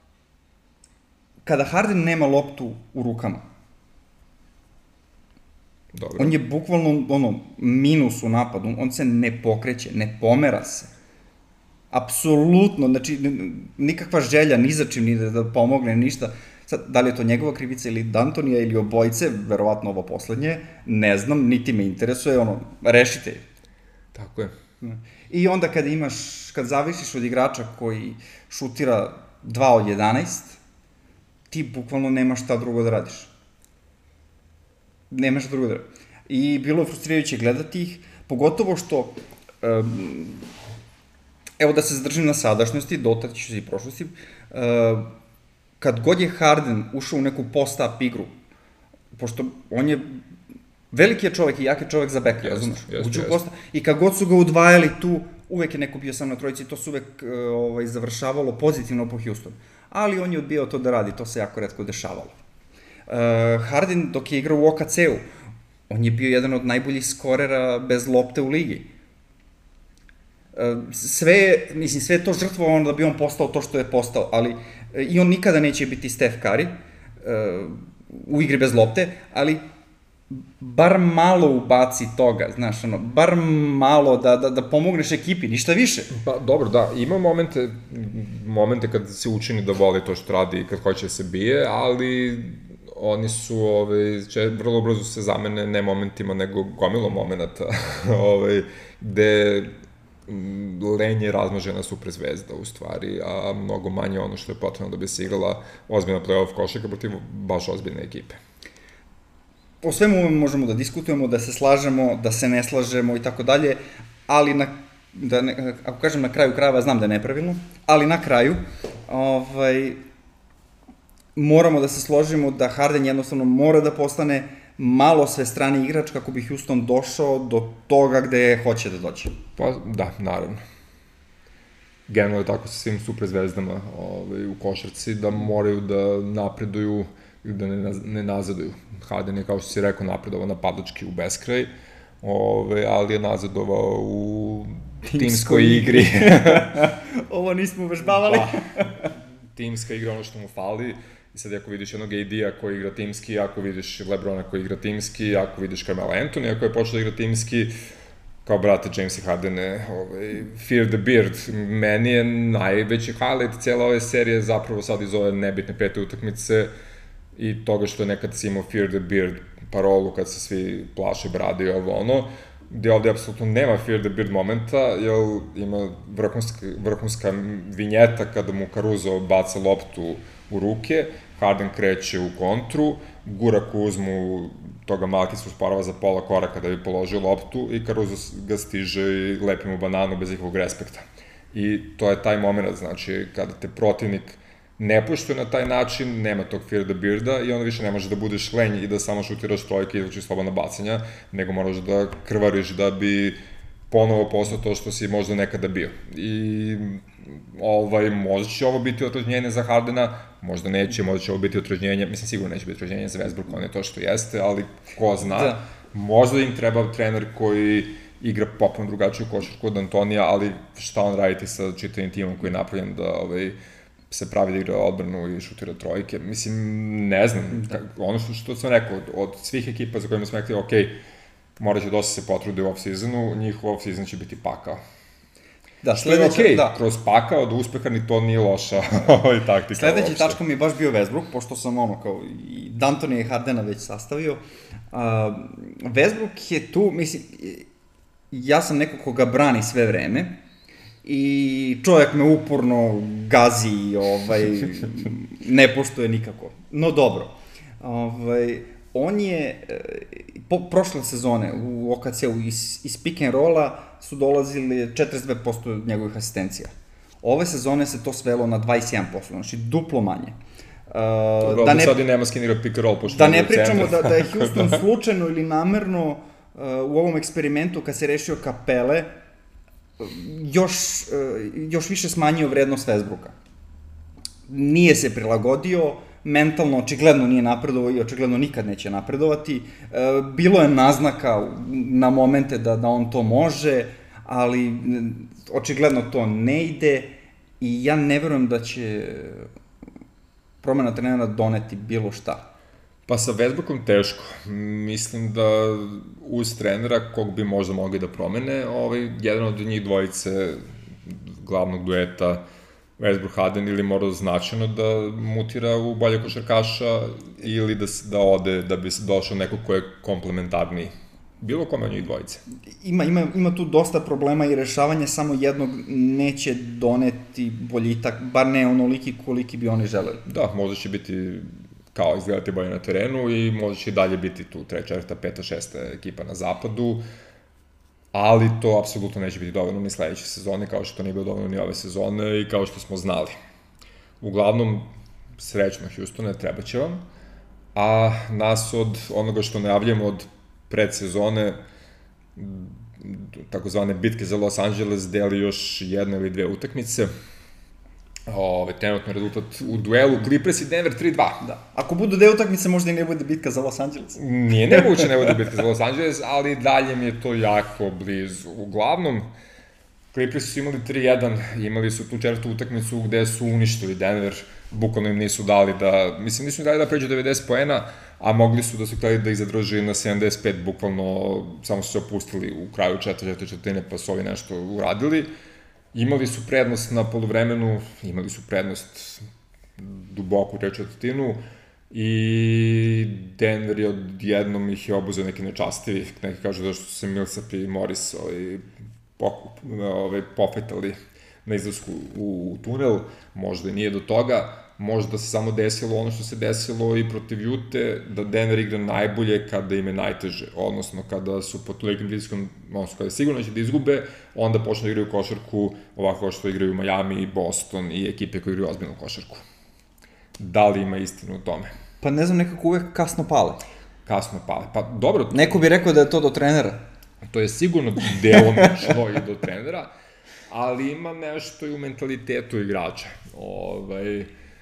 kada Harden nema loptu u rukama, Dobro. On je bukvalno, ono, minus u napadu, on se ne pokreće, ne pomera se. Apsolutno, znači, nikakva želja, ni za čim, ni da, da pomogne, ništa. Sad, da li je to njegova krivica ili D'Antonija ili obojice, verovatno ovo poslednje, ne znam, niti me interesuje, ono, rešite je. Tako je. I onda kada imaš, kad zavisiš od igrača koji šutira dva od jedanaest, ti bukvalno nemaš šta drugo da radiš. Nemaš šta drugo da radiš. I bilo je frustrirajuće gledati ih, pogotovo što, um, evo da se zadržim na sadašnjosti, dotaći ću se i prošlosti, uh, kad god je Harden ušao u neku post-up igru, pošto on je, veliki je čovek i jak je čovek za beka, razumeš? Uđu u posta, i kad god su ga udvajali tu, uvek je neko bio sam na trojici, to se uvek uh, ovaj, završavalo pozitivno po Houstonu. Ali on je odbijao to da radi, to se jako retko dešavalo. Uh, Harden, dok je igrao u O K C-u, on je bio jedan od najboljih skorera bez lopte u ligi. Uh, sve, mislim, sve je to žrtvovano da bi on postao to što je postao, ali uh, i on nikada neće biti Steph Curry uh, u igri bez lopte, ali bar malo ubaci toga, znaš, ono, bar malo da, da, da pomogneš ekipi, ništa više. Pa, dobro, da, ima momente, momente kad se učini da voli to što radi i kad hoće da se bije, ali oni su, ovaj, će, vrlo brzo se zamene ne momentima, nego gomilo momenata, ovaj, gde lenje razmažena super zvezda u stvari, a mnogo manje ono što je potrebno da bi se igrala ozbiljna play-off košarka protiv baš ozbiljne ekipe. O svemu ovome možemo da diskutujemo, da se slažemo, da se ne slažemo i tako dalje, ali na, da ne, ako kažem na kraju krajeva, znam da je nepravilno, ali na kraju ovaj, moramo da se složimo da Harden jednostavno mora da postane malo svestrani igrač kako bi Houston došao do toga gde hoće da dođe. Pa da, naravno. Generalno je tako sa svim super zvezdama ovaj, u košarci, da moraju da napreduju i da ne, ne nazaduju. Harden je, kao što si rekao, napredovao napadački u beskraj, ove, ali je nazadovao u timskoj igri. Ovo nismo uvežbavali. Da. Timska igra ono što mu fali. I sad ako vidiš jednog A D-a koji igra timski, ako vidiš Lebrona koji igra timski, ako vidiš Carmelo Anthony koji je počeo da igra timski, kao brate James i Hardene, ovaj, Fear the Beard, meni je najveći highlight cijela ove serije zapravo sad iz ove nebitne pete utakmice i toga što je nekad si imao Fear the Beard parolu kad se svi plaše brade i ovo ono, gde ovde apsolutno nema Fear the Beard momenta, jer ima vrhunska, vrhunska vinjeta kada mu Caruso baca loptu u ruke, Harden kreće u kontru, gura Kuzmu, toga Malkicu sparava za pola koraka da bi položio loptu i Caruso ga stiže i lepi mu bananu bez ikakvog respekta. I to je taj moment, znači, kada te protivnik ne poštuje na taj način, nema tog Fear the Bearda i onda više ne može da budeš lenj i da samo šutiraš trojke i izvučiš slobodna bacanja, nego moraš da krvariš da bi ponovo postao to što si možda nekada bio. I ovaj, možda će ovo biti otrežnjenje za Hardena, možda neće, možda će ovo biti otrežnjenje, mislim sigurno neće biti otrežnjenje za Westbrook, on je to što jeste, ali ko zna, da. Možda im treba trener koji igra popolno drugačiju košarku od Antonija, ali šta on raditi sa čitavim timom koji je napravljen da ovaj, se pravi da igra odbranu i šutira trojke, mislim, ne znam, da. Ono što, što sam rekao, od, od svih ekipa za kojima smo rekli, ok, morat će dosta se potrude u off-seasonu, njihov off-season će biti pakao. Da, sledeća, okay, da. Kroz pakao do uspeha ni to nije loša ovaj taktika. Sledeći tačka mi je baš bio Westbrook, pošto sam ono, kao, i D'Antonija i Hardena već sastavio. Uh, Westbrook je tu, mislim, ja sam neko ko ga brani sve vreme, i čovjek me uporno gazi, ovaj, ne poštuje nikako. No dobro, ovaj, on je, po, prošle sezone u O K C-u iz, iz pick and rolla su dolazili četrdeset dve posto njegovih asistencija. Ove sezone se to svelo na dvadeset jedan posto, znači duplo manje. Uh, da ne, sad i nema skenirao pick and roll, pošto da ne pričamo da, da je Houston slučajno ili namerno uh, u ovom eksperimentu kad se rešio Kapele još, uh, još više smanjio vrednost Westbrooka. Nije se prilagodio, mentalno očigledno nije napredovao i očigledno nikad neće napredovati. Uh, bilo je naznaka na momente da, da on to može, ali očigledno to ne ide i ja ne verujem da će promena trenera doneti bilo šta. Pa sa Westbrookom teško. Mislim da uz trenera kog bi možda mogli da promene, ovaj, jedan od njih dvojice glavnog dueta Westbrook-Harden ili mora značajno da mutira u bolje košarkaša ili da, da ode, da bi došao neko ko je komplementarniji. Bilo kome od njih dvojice. Ima, ima, ima tu dosta problema i rešavanje samo jednog neće doneti boljitak, bar ne onoliki koliki bi oni želeli. Da, možda će biti kao izgledati bolje na terenu i možda će i dalje biti tu treća, četvrta, peta, šesta ekipa na zapadu, ali to apsolutno neće biti dovoljno ni sledeće sezone, kao što nije bilo dovoljno ni ove sezone i kao što smo znali. Uglavnom, srećno Houstone, treba će vam, a nas od onoga što najavljamo od predsezone, takozvane bitke za Los Angeles, deli još jedna ili dve utakmice. Ove, trenutno rezultat u duelu Clippers i Denver tri dva. Da. Ako budu dve utakmice, možda i ne bude bitka za Los Angeles. Nije nemoguće ne bude bitka za Los Angeles, ali dalje mi je to jako blizu. Uglavnom, Clippers su imali tri jedan, imali su tu četvrtu utakmicu gde su uništili Denver, bukvalno im nisu dali da, mislim, nisu im dali da pređu devedeset poena, a mogli su da su hteli da ih zadrži na sedamdeset pet, bukvalno samo su se opustili u kraju četvrte četvrtine, pa su ovi nešto uradili. Imali su prednost na poluvremenu, imali su prednost duboko u treću četvrtinu i Denver je odjednom ih je obuzeo neki nečastivi, neki kažu da su se Millsap i Morris ovaj, pokup, ovaj, pofetali na izlasku u tunel, možda i nije do toga, možda se samo desilo ono što se desilo i protiv Jute, da Denver igra najbolje kada im je najteže, odnosno kada su pod tolikim pritiskom, odnosno kada sigurno će da izgube, onda počne da igraju košarku ovako što igraju Miami, Boston i ekipe koje igraju ozbiljnu košarku. Da li ima istinu u tome? Pa ne znam, nekako uvek kasno pale. Kasno pale, pa dobro. Neko bi rekao da je to do trenera. To je sigurno delomično i do trenera, ali ima nešto i u mentalitetu igrača. Ovaj...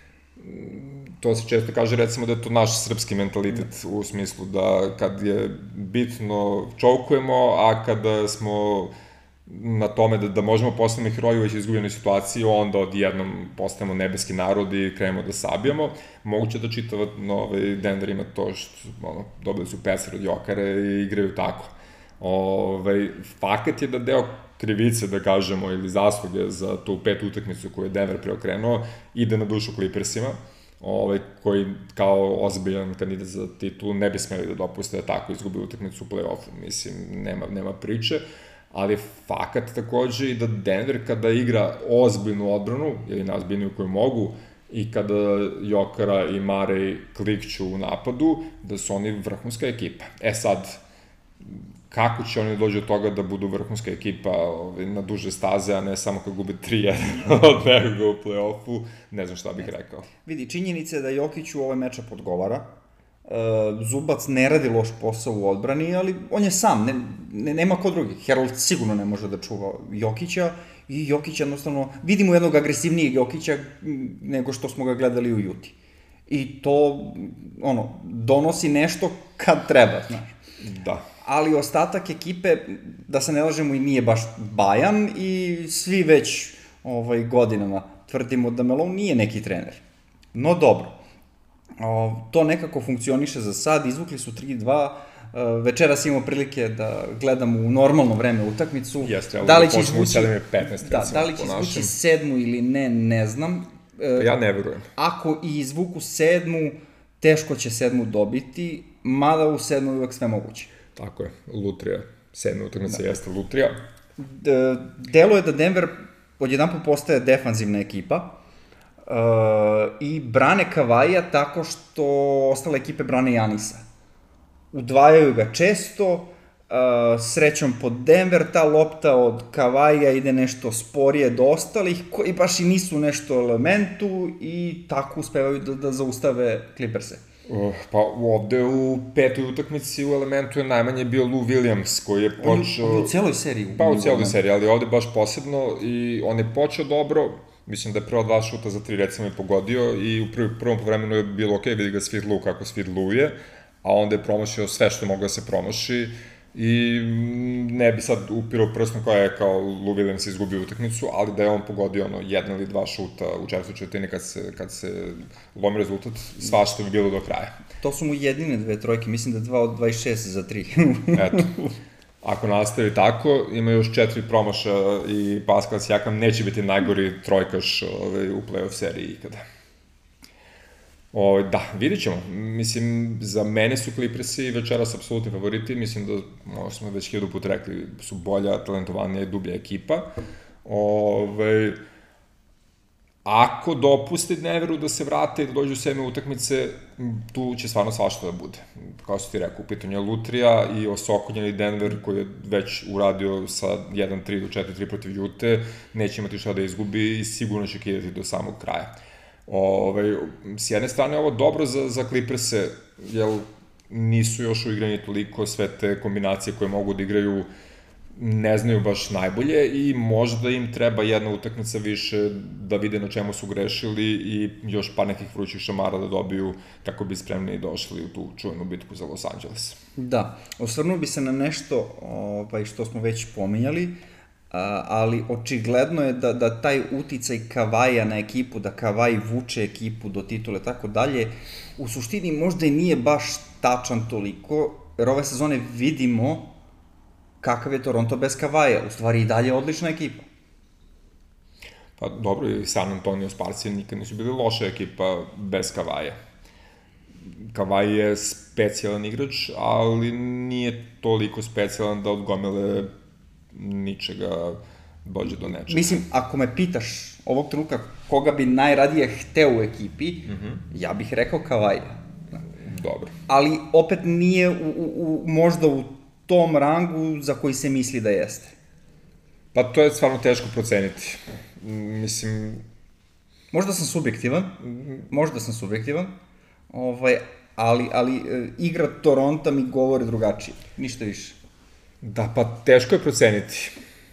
To se često kaže, recimo, da je to naš srpski mentalitet u smislu da kad je bitno čovkujemo, a kada smo na tome da, da možemo postati heroji u već izgubljenoj situaciji, onda odjednom postajemo nebeski narod i krenemo da sabijamo. Moguće da čitava ovaj, Denver ima to što ono, dobili su peser od Jokara i igraju tako. Ovaj, fakat je da deo krivice, da kažemo, ili zasluge za tu petu utakmicu koju je Denver preokrenuo, ide na dušu Clippersima, ovaj, koji kao ozbiljan kandidat za titulu ne bi smeli da dopuste da tako izgubi utakmicu u play-offu. Mislim, nema, nema priče, ali fakat takođe i da Denver kada igra ozbiljnu odbranu, ili najozbiljniju koju mogu, i kada Jokara i Marej klikću u napadu, da su oni vrhunska ekipa. E sad, kako će oni dođu od toga da budu vrhunska ekipa na duže staze, a ne samo kad gube tri jedan od nekoga u play-offu, ne znam šta bih rekao. Vidi, činjenica je da Jokiću ovaj meča podgovara. Zubac ne radi loš posao u odbrani, ali on je sam, ne, ne, nema ko drugi. Harold sigurno ne može da čuva Jokića i Jokić jednostavno, vidimo jednog agresivnijeg Jokića nego što smo ga gledali u Juti. I to, ono, donosi nešto kad treba, znaš. Da. Ali ostatak ekipe, da se ne lažemo, i nije baš bajan i svi već ovaj, godinama tvrdimo da Malone nije neki trener. No dobro, o, to nekako funkcioniše za sad, izvukli su tri dva, večeras imamo prilike da gledamo u normalno vreme utakmicu. Jeste, ali da li će izvući petnaest, da, da li će izvući sedmu ili ne, ne znam. Ja ne verujem. Ako i izvuku sedmu, teško će sedmu dobiti, mada u sedmu je uvek sve moguće. Tako je, lutrija. Sedma utakmica da. Jeste lutrija. Delo je da Denver odjedanput postaje defanzivna ekipa uh, i brane Kavaija tako što ostale ekipe brane Janisa. Udvajaju ga često, Uh, srećom pod Denver, ta lopta od Kavaija ide nešto sporije do ostalih, koji baš i nisu nešto u elementu i tako uspevaju da, da zaustave Clipperse. Uh, pa ovde u petoj utakmici u elementu je najmanje bio Lou Williams, koji je počeo... U, u celoj seriji. Pa u celoj seriji, ali ovde baš posebno i on je počeo dobro, mislim da je prva dva šuta za tri recimo je pogodio i u prvi, prvom povremenu je bilo ok, vidi ga Sweet Lou kako Sweet Lou je, a onda je promašio sve što je moglo da se promaši i ne bi sad upirao prstom koja je kao Lou Williams izgubio utakmicu, ali da je on pogodio ono jedna ili dva šuta u četvrtoj četvrtini kad se, kad se lomi rezultat, svašta bi bilo do kraja. To su mu jedine dve trojke, mislim da dva od dvadeset šest za tri. Eto. Ako nastavi tako, ima još četiri promaša i Pascal Siakam neće biti najgori trojkaš ovaj, u play-off seriji ikada. O, da, vidit ćemo. Mislim, za mene su Clippersi večeras apsolutni favoriti. Mislim da, možda smo već hiljadu put rekli, su bolja, talentovanija i dublja ekipa. Ove, ako dopusti Denveru da se vrate i da dođu u sedme utakmice, tu će stvarno svašta da bude. Kao što ti rekao, u pitanju je lutrija i osokonjeni Denver koji je već uradio sa jedan tri do četiri tri protiv Jute, neće imati šta da izgubi i sigurno će kidati do samog kraja. Ove, s jedne strane je ovo dobro za, za Clippers-e, jer nisu još uigrani toliko sve te kombinacije koje mogu da igraju, ne znaju baš najbolje i možda im treba jedna utakmica više da vide na čemu su grešili i još par nekih vrućih šamara da dobiju kako bi spremni došli u tu čuvenu bitku za Los Angeles. Da, osvrnuo bi se na nešto ovaj, što smo već pominjali, ali očigledno je da, da taj uticaj Kavaja na ekipu, da Kavaj vuče ekipu do titule, tako dalje, u suštini možda i nije baš tačan toliko, jer ove sezone vidimo kakav je Toronto bez Kavaja, u stvari i dalje odlična ekipa. Pa dobro, i San Antonio Sparsi nikad nisu bili loša ekipa bez Kavaja. Kavaj je specijalan igrač, ali nije toliko specijalan da od gomile ničega dođe do nečega. Mislim, ako me pitaš ovog trenutka koga bi najradije hteo u ekipi, mm-hmm. ja bih rekao Kavaja. Dobro. Ali opet nije u, u, u, možda u tom rangu za koji se misli da jeste. Pa to je stvarno teško proceniti. Mislim... Možda sam subjektivan, možda sam subjektivan, ovaj, ali, ali igra Toronta mi govori drugačije, ništa više. Da, pa teško je proceniti.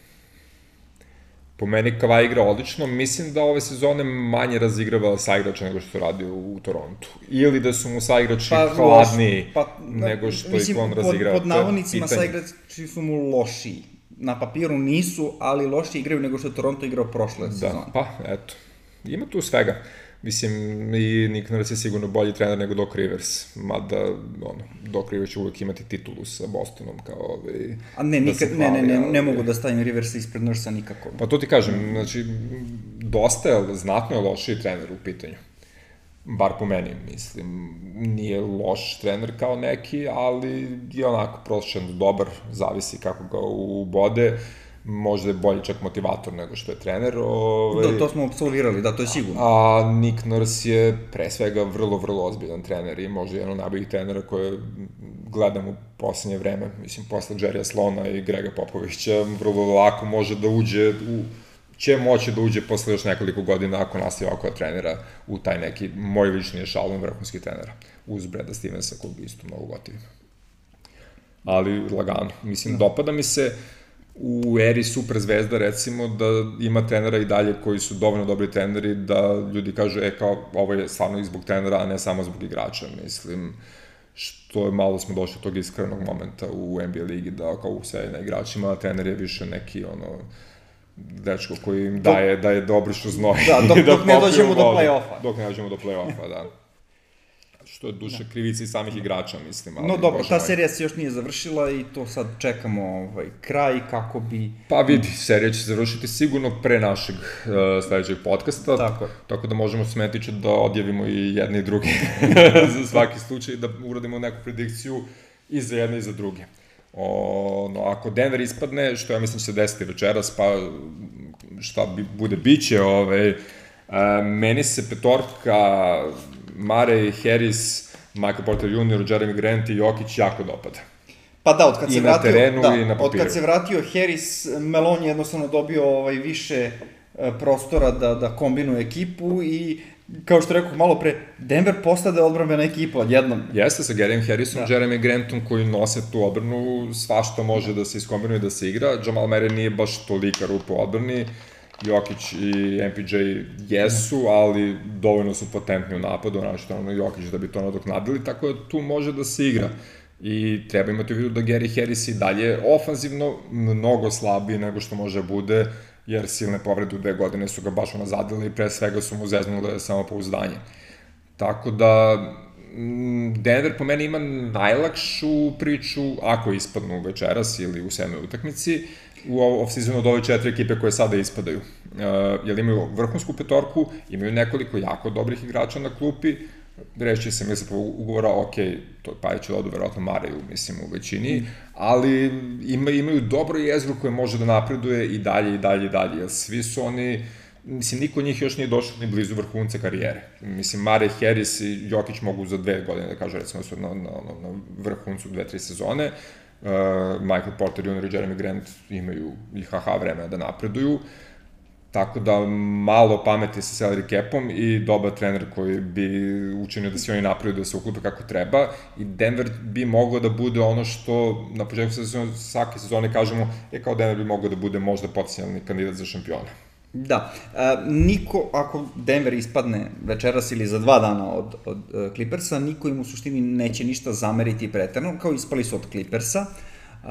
Po meni Kavaj igra odlično, mislim da ove sezone manje razigrava saigrača nego što radi u Torontu. Ili da su mu saigrači pa, hladniji pa, nego što mislim, ih on razigrava. Pod, pod navodnicima saigrači su mu lošiji. Na papiru nisu, ali lošiji igraju nego što je Toronto igrao prošle da, sezone. Pa, eto. Ima tu svega. Mislim, i Nick Nurse je sigurno bolji trener nego Doc Rivers, mada, ono, Doc Rivers će uvek imati titulu sa Bostonom, kao ovaj... A ne, nikad, da ne, ne, ne, ne mogu da stavim Riversa ispred Nursa nikako. Pa to ti kažem, znači, dosta je, znatno je lošiji trener u pitanju. Bar po meni, mislim, nije loš trener kao neki, ali je onako prosječan dobar, zavisi kako ga ubode. Možda je bolji čak motivator nego što je trener. Ovaj, da, to smo absolvirali, da, to je sigurno. A Nick Nurse je pre svega vrlo, vrlo ozbiljan trener i možda jedan od najboljih trenera koje gledam u poslednje vreme. Mislim, posle Jerrya Slona i Grega Popovića vrlo lako može da uđe, u, će moći da uđe posle još nekoliko godina ako nastavi ovako trenera u taj neki, moj lični je šalom vrhunskih trenera, uz Brada Stevensa kog isto mnogo gotivim. Ali lagano, mislim, dopada mi se u eri super zvezda, recimo, da ima trenera i dalje koji su dovoljno dobri treneri da ljudi kažu, e, kao, ovo je stvarno i zbog trenera, a ne samo zbog igrača, mislim, što je malo smo došli od tog iskrenog momenta u N B A ligi, da kao sve na igračima, a trener je više neki, ono, dečko koji im daje, daje dobro što znoji. Da, dok, dok ne dođemo do play-offa. Dok ne dođemo do play-offa, da. Što je duše krivici samih igrača, mislim. Ali no dobro, ta serija se još nije završila i to sad čekamo ovaj, kraj kako bi... Pa vidi, serija će se završiti sigurno pre našeg uh, sledećeg podcasta, tako, tako da možemo smetići da odjavimo i jedne i druge za svaki slučaj, da uradimo neku predikciju i za jedne i za druge. O, no, ako Denver ispadne, što ja mislim će se desiti večeras, pa šta bi, bude biće, ovaj, uh, meni se petorka Murray, Harris, Michael Porter junior, Jeremy Grant i Jokić jako dopada. Pa da, od kad I se na vratio, terenu da, i na papiru. Od kad se vratio Harris, Melon je jednostavno dobio ovaj, više e, prostora da, da kombinuje ekipu i kao što rekao malo pre, Denver postade odbrambena ekipa odjednom. Jeste sa Garyjem Harrisom, da. Jeremy Grantom koji nose tu odbranu, svašta može da se iskombinuje da se igra. Jamal Murray nije baš tolika rupa u odbrani, Jokić i M P J jesu, ali dovoljno su potentni u napadu, znači ono Jokić da bi to nadoknadili, tako da tu može da se igra. I treba imati u vidu da Gary Harris i dalje ofanzivno mnogo slabiji nego što može da bude, jer silne povrede u dve godine su ga baš nazadile i pre svega su mu zeznule samopouzdanje. Tako da, Denver po meni ima najlakšu priču, ako ispadnu večeras ili u sedmoj utakmici, u off-seasonu od ove četiri ekipe koje sada ispadaju. Uh, jer imaju vrhunsku petorku, imaju nekoliko jako dobrih igrača na klupi, reći se mi se po ugovora, ok, to pa će da odu verovatno Mareju, mislim, u većini, mm. ali ima, imaju dobro jezgru koje može da napreduje i dalje, i dalje, i dalje, jer svi su oni, mislim, niko od njih još nije došao ni blizu vrhunca karijere. Mislim, Mare, Harris i Jokić mogu za dve godine, da kažu, recimo, su na, na, na vrhuncu dve, tri sezone, uh, Michael Porter junior i Jeremy Grant imaju i haha vremena da napreduju, tako da malo pameti sa salary capom i dobar trener koji bi učinio da svi oni napreduju, da se uklupe kako treba i Denver bi mogao da bude ono što na početku sezone, svake sezone kažemo, je kao Denver bi mogao da bude možda potencijalni kandidat za šampiona. Da, e, niko, ako Denver ispadne večeras ili za dva dana od, od uh, Clippersa, niko im u suštini neće ništa zameriti preterano, kao ispali su od Clippersa. Uh,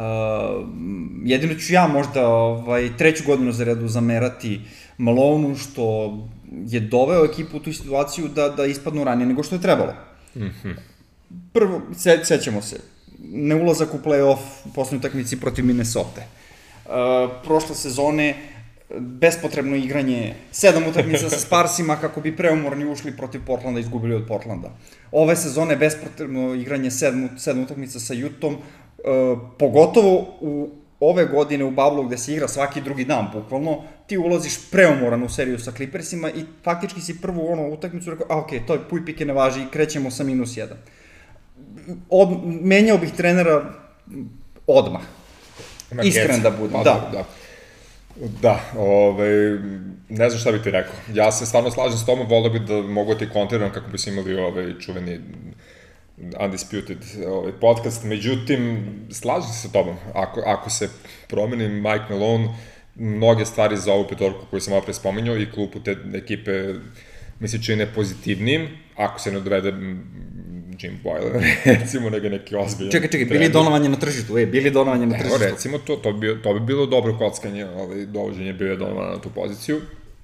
jedino ću ja možda ovaj, treću godinu za redu zamerati Malonu što je doveo ekipu u tu situaciju da, da ispadnu ranije nego što je trebalo. Mm-hmm. Prvo, se, sećamo se, neulazak u play-off u poslednjoj utakmici protiv Minnesota. Uh, prošle sezone bespotrebno igranje, sedam utakmica sa Sparsima kako bi preumorni ušli protiv Portlanda i izgubili od Portlanda. Ove sezone bespotrebno igranje sedam, sedam utakmica sa Jutom, Uh, pogotovo u ove godine u Bablu gde se igra svaki drugi dan, bukvalno, ti ulaziš preumoran u seriju sa Clippersima i faktički si prvu ono utakmicu rekao, a okej, okay, to je puj pike ne važi i krećemo sa minus jedan. Od, menjao bih trenera odmah. Ma iskren da budem, pa, da. da. Da, ovaj, ne znam šta bih ti rekao. Ja se stvarno slažem s tomom, volio bih da mogu ti kontriram kako bi se imali ovaj čuveni Undisputed ovaj, podcast, međutim, slažem se sa tobom, ako, ako se promeni Mike Malone, mnoge stvari za ovu petorku koju sam malo pre spominjao i klupu te ekipe mi se čine pozitivnijim, ako se ne dovede Jim Boylan, recimo, nego neki ozbiljan. Čekaj, čekaj, Billy Donovan je na tržištu, e, Billy Donovan je na tržištu. Evo, recimo, to, to, bi, to bi bilo dobro kockanje, ovaj, dovođenje Billy Donovana na tu poziciju.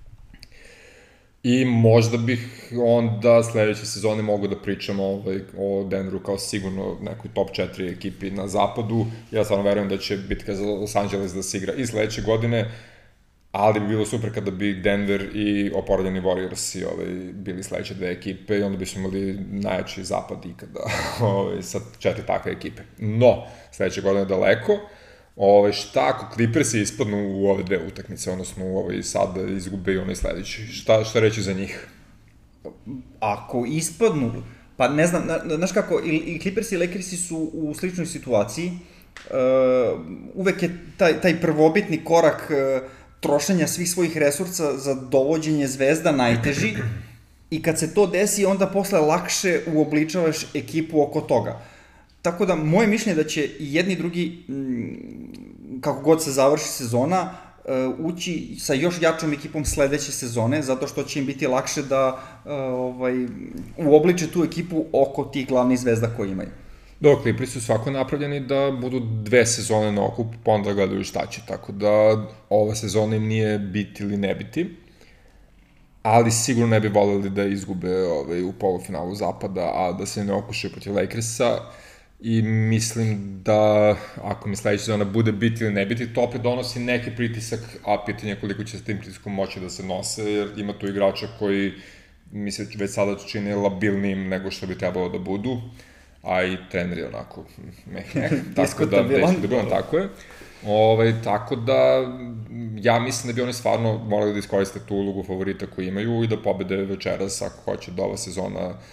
I možda bih onda sledeće sezone mogu da pričamo ovaj, o Denveru kao sigurno nekoj top četiri ekipi na zapadu. Ja stvarno verujem da će bitka za Los Angeles da se igra i sledeće godine, ali bi bilo super kada bi Denver i oporavljeni Warriors i ovaj, bili sledeće dve ekipe i onda bismo imali najjači zapad ikada ovaj, sa četiri takve ekipe. No, sledeće godine je daleko. Ove, šta ako Clippersi ispadnu u ove dve utakmice, odnosno u ove sad izgube i onaj sledeći, šta, šta reći za njih? Ako ispadnu, pa ne znam, znaš kako, i, i Clippersi i Lakersi su u sličnoj situaciji, uh, uvek je taj, taj prvobitni korak uh, trošenja svih svojih resursa za dovođenje zvezda najteži i kad se to desi, onda posle lakše uobličavaš ekipu oko toga. Tako da, moje mišljenje je da će i jedni i drugi, kako god se završi sezona, ući sa još jačom ekipom sledeće sezone, zato što će im biti lakše da ovaj, uobliče tu ekipu oko tih glavnih zvezda koje imaju. Dok, Clippers su svako napravljeni da budu dve sezone na okup, pa onda gledaju šta će, tako da ova sezona im nije biti ili ne biti, ali sigurno ne bi voleli da izgube ovaj, u polufinalu zapada, a da se ne okušaju protiv Lakersa. I mislim da ako mi sledeća sezona bude biti ili ne biti, to opet donosi neki pritisak, a pitanje je koliko će s tim pritiskom moći da se nose, jer ima tu igrača koji mi se već sada čine labilnijim nego što bi trebalo da budu, a i trener je onako meh, meh, tako da, diskutabilan, tako je. Ove, tako da, ja mislim da bi oni stvarno morali da iskoriste tu ulogu favorita koju imaju i da pobede večeras ako hoće da ova sezona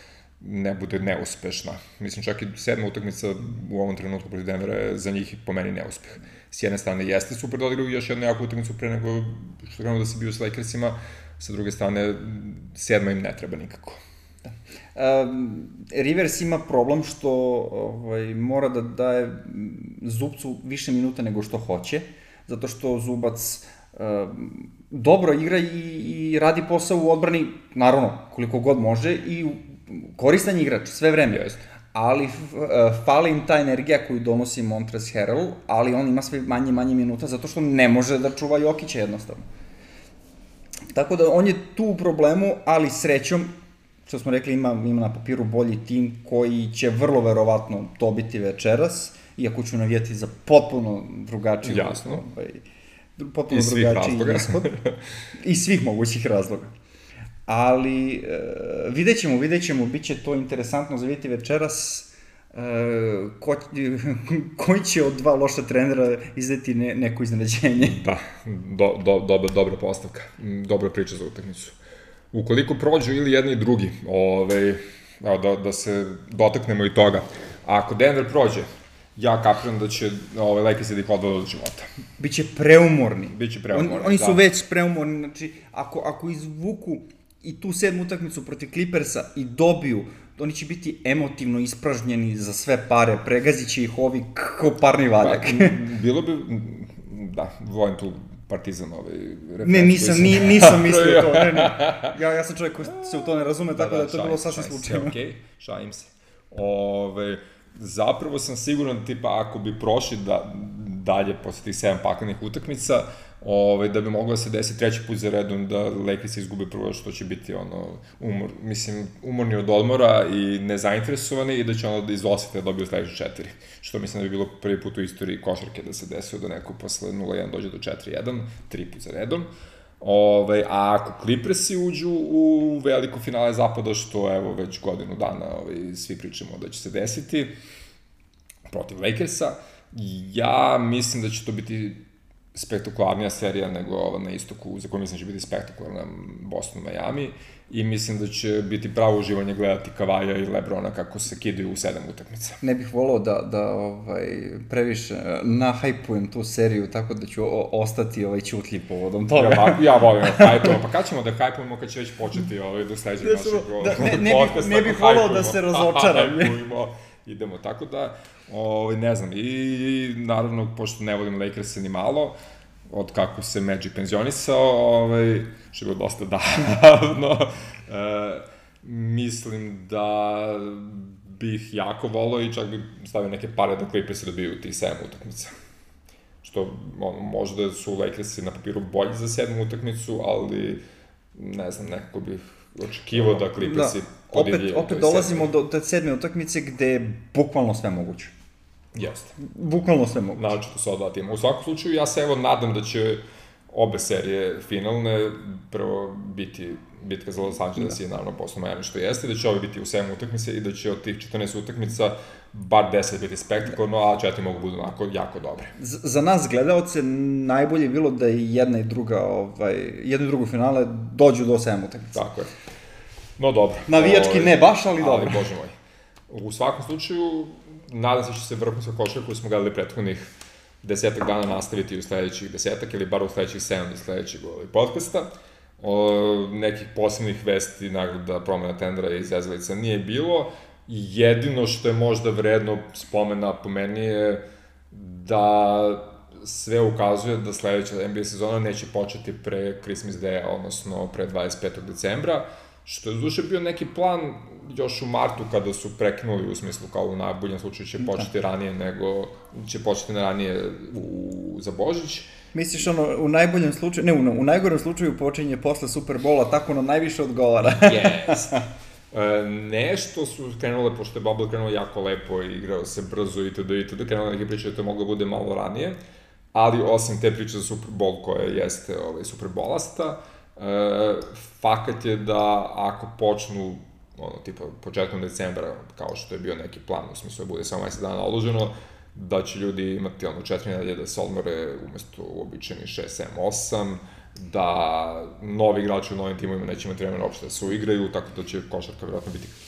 ne bude neuspešna. Mislim, čak i sedma utakmica u ovom trenutku protiv Denvera je za njih po meni neuspeh. S jedne strane jeste super da odigraju još jednu jaku utakmicu pre nego što krenuo da se bio s Lakersima, sa druge strane sedma im ne treba nikako. Da. Um, Rivers ima problem što ovaj, mora da daje Zubcu više minuta nego što hoće, zato što Zubac um, dobro igra i, i radi posao u odbrani, naravno, koliko god može, i koristan je igrač, sve vreme. Jeste. Ali uh, fali im ta energija koju donosi Montrezl Harrell, ali on ima sve manje i manje minuta zato što ne može da čuva Jokića jednostavno. Tako da on je tu u problemu, ali srećom, što smo rekli, ima, ima na papiru bolji tim koji će vrlo verovatno dobiti večeras, iako ću navijati za potpuno drugačiju... Jasno. Ovaj, potpuno drugačiji ishod. I svih mogućih razloga. Ali e, vidjet ćemo, vidjet ćemo, bit će to interesantno za vidjeti večeras e, ko, koji će od dva loša trenera izdeti ne, neko iznenađenje. Da, do, do, dobra, dobra postavka, dobra priča za utakmicu. Ukoliko prođu ili jedni i drugi, ovaj, da, da se dotaknemo i toga, ako Denver prođe, ja kapiram da će ovaj, Lakers da ih odvode od života. Biće preumorni. Biće preumorni, On, Oni su da. već preumorni, znači, ako, ako izvuku i tu sedmu utakmicu protiv Clippersa i dobiju, oni će biti emotivno ispražnjeni za sve pare, pregazit će ih ovi kao parni valjak. Pa, bilo bi, da, volim tu Partizan ovaj referenc. Ne, nisam, ni, nisam mislio to, ne, ne. Ja, ja sam čovjek koji se u to ne razume, da, tako da, da je to bilo sasvim slučajno. Okej, okay, šalim se. Ove, zapravo sam siguran, tipa, ako bi prošli da, dalje posle tih sedam paklenih utakmica, ove, da bi moglo da se desi treći put za redom da Lakers izgube prvo, što će biti ono, umor, mislim, umorni od odmora i nezainteresovani, i da će ono da iz osvete dobiju sledeće četiri. Što mislim da bi bilo prvi put u istoriji košarke da se desio da neko posle nula jedan dođe do četiri jedan, tri put za redom. Ove, a ako Clippersi uđu u veliko finale zapada, što evo već godinu dana ove, svi pričamo da će se desiti protiv Lakersa, ja mislim da će to biti spektakularnija serija nego ova na istoku, za koju mislim da će biti spektakularna Boston Miami, i mislim da će biti pravo uživanje gledati Kavaja i Lebrona kako se kidaju u sedam utakmica. Ne bih volao da, da ovaj, previše nahajpujem tu seriju, tako da ću o, ostati ovaj, ćutljiv povodom toga. Ja, ja volim da hajpujemo, pa kad ćemo da hajpujemo kad će već početi ovaj, do sledećeg našeg da, ne, ne, podcasta? Ne bih volao da se razočaram. Hajpujemo, idemo, tako da, ovaj, ne znam, i naravno, pošto ne volim Lakers ni malo, od kako se Magic penzionisao, ovaj, što je bilo dosta davno, e, mislim da bih jako volao i čak bih stavio neke pare da Clippersi dobiju tih sedam utakmica. Što, ono, možda su Lakersi na papiru bolji za sedmu utakmicu, ali, ne znam, nekako bih očekivao da Clippersi da, podivljaju. Opet, opet dolazimo do te sedme utakmice gde je bukvalno sve moguće. Jeste. Bukvalno sve moguće. Znači, to se od dva tima. U svakom slučaju, ja se evo nadam da će obe serije finalne prvo biti bitka za Los Angeles i naravno posle Miami, što jeste, da će ove biti u sedam utakmice i da će od tih četrnaest utakmica bar deset biti spektakularno, a četiri mogu budu onako jako dobre. Z za nas gledaoce najbolje je bilo da i jedna i druga, ovaj, jedna i drugo finale dođu do sedam utakmica. Tako je. No dobro. Navijački ne baš, ali dobro. Ali, bože moj. U svakom slučaju, nadam se da će se vrhunska košarka koju smo gledali prethodnih desetak dana nastaviti u sledećih desetak ili bar u sledećih sedam i sledećeg podcasta. O, nekih posebnih vesti, nagrada, promena tendera i zezalica nije bilo. Jedino što je možda vredno spomena po meni je da sve ukazuje da sledeća N B A sezona neće početi pre Christmas Day, odnosno pre dvadeset petog decembra, što je duše bio neki plan još u martu kada su prekinuli, u smislu kao u najboljem slučaju će početi ranije nego, će početi na ranije u, za Božić. Misliš ono, u najboljem slučaju, ne, u, u najgorem slučaju počinje posle Superbola, tako ono najviše odgovara. Yes. E, nešto su krenule, pošto je Bubble krenuo jako lepo i igrao se brzo itd. itd. Krenule neke priče da to moglo bude malo ranije, ali osim te priče za Super Bowl koja jeste ovaj, Superbolasta, e, fakat je da ako počnu ono, tipa, početkom decembra, kao što je bio neki plan, u smislu da bude samo dvadeset dana odloženo, da će ljudi imati ono četiri nedelje da se odmore umesto uobičajeni šest, sedam, osam, da novi igrači u novim timovima neće imati vremena uopšte da se uigraju, tako da će košarka vjerojatno biti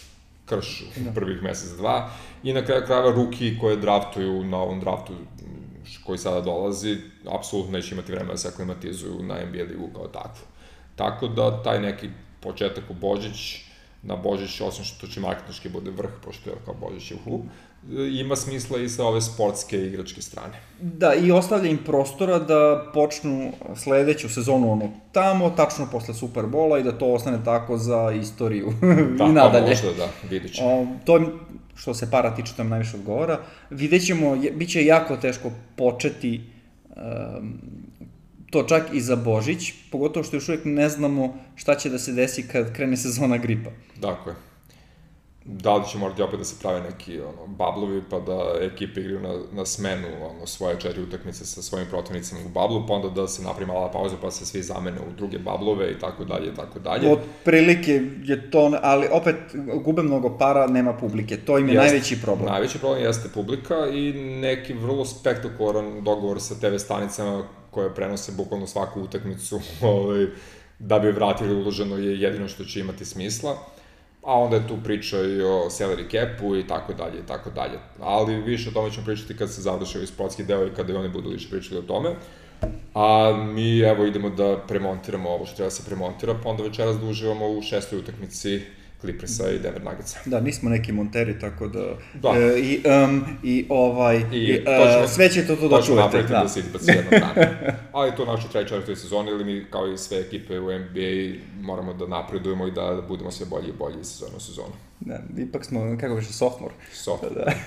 krš u prvih mesec, dva. I na kraju krajeva ruki koje draftuju na ovom draftu koji sada dolazi, apsolutno neće imati vremena da se aklimatizuju na N B A ligu kao takvu. Tako da taj neki početak u Božić, na Božić, osim što će marketinški bude vrh, pošto je kao Božić je hu, ima smisla i sa ove sportske i igračke strane. Da, i ostavlja im prostora da počnu sledeću sezonu ono tamo, tačno posle Superbola i da to ostane tako za istoriju i nadalje. Tako možda, da, vidit ćemo. O, to, što se para tiče, to mi najviše odgovara. Vidjet ćemo, bit će jako teško početi um, to čak i za Božić, pogotovo što još uvijek ne znamo šta će da se desi kad krene sezona gripa. Dakle, da li će morati opet da se prave neki ono, bablovi, pa da ekipe igraju na, na smenu ono, svoje četiri utakmice sa svojim protivnicima u bablu, pa onda da se napravi mala pauza, pa se svi zamene u druge bablove i tako dalje, i tako dalje. Od prilike je to, ali opet gube mnogo para, nema publike, to im je jeste, najveći problem. Najveći problem jeste publika i neki vrlo spektakularan dogovor sa te ve stanicama koje prenose bukvalno svaku utakmicu ovaj, da bi vratili uloženo je jedino što će imati smisla. A onda je tu priča i o salary capu i tako dalje, i tako dalje. Ali više o tome ćemo pričati kad se završi ovaj sportski deo i kada i oni budu više pričali o tome. A mi, evo, idemo da premontiramo ovo što treba se premontira, pa onda večeras da uživamo u šestoj utakmici Clippersa i Denver Nuggetsa. Da, nismo neki monteri, tako da... Da. E, I, um, i ovaj... I, i, ćemo, sve će to tu da čujete. To ćemo napraviti da, da se izbaci jednog dana. Ali to naše treće četvrtoj sezoni, ili mi, kao i sve ekipe u N B A, moramo da napredujemo i da, da budemo sve bolji i bolji sezonu u sezonu. Da, ipak smo, kako više, sophomore. Sophomore. Da.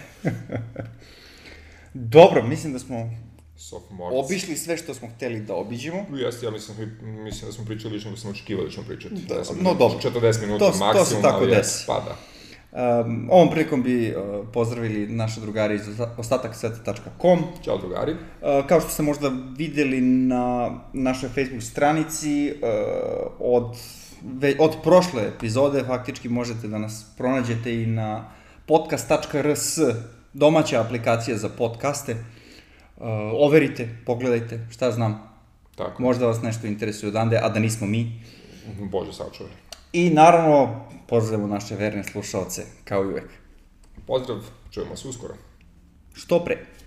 Dobro, mislim da smo... Sophomore. Obišli sve što smo hteli da obiđemo. Jeste, ja mislim, mislim da smo pričali više nego smo očekivali da ćemo pričati. Da, ja sam no dobro. četrdeset minuta to, maksimum, to se tako ali desi. Pa da. Um, ovom prilikom bi uh, pozdravili naše drugari iz ostatak sveta tačka com. Ćao drugari. Uh, kao što ste možda videli na našoj Facebook stranici, uh, od, ve, od prošle epizode faktički možete da nas pronađete i na podcast tačka r s, domaća aplikacija za podcaste. Uh, overite, pogledajte, šta znam. Tako. Možda vas nešto interesuje odande, a da nismo mi. Bože sačuvaj. I naravno, pozdravimo naše verne slušaoce, kao i uvek. Pozdrav, čujemo se uskoro. Što pre.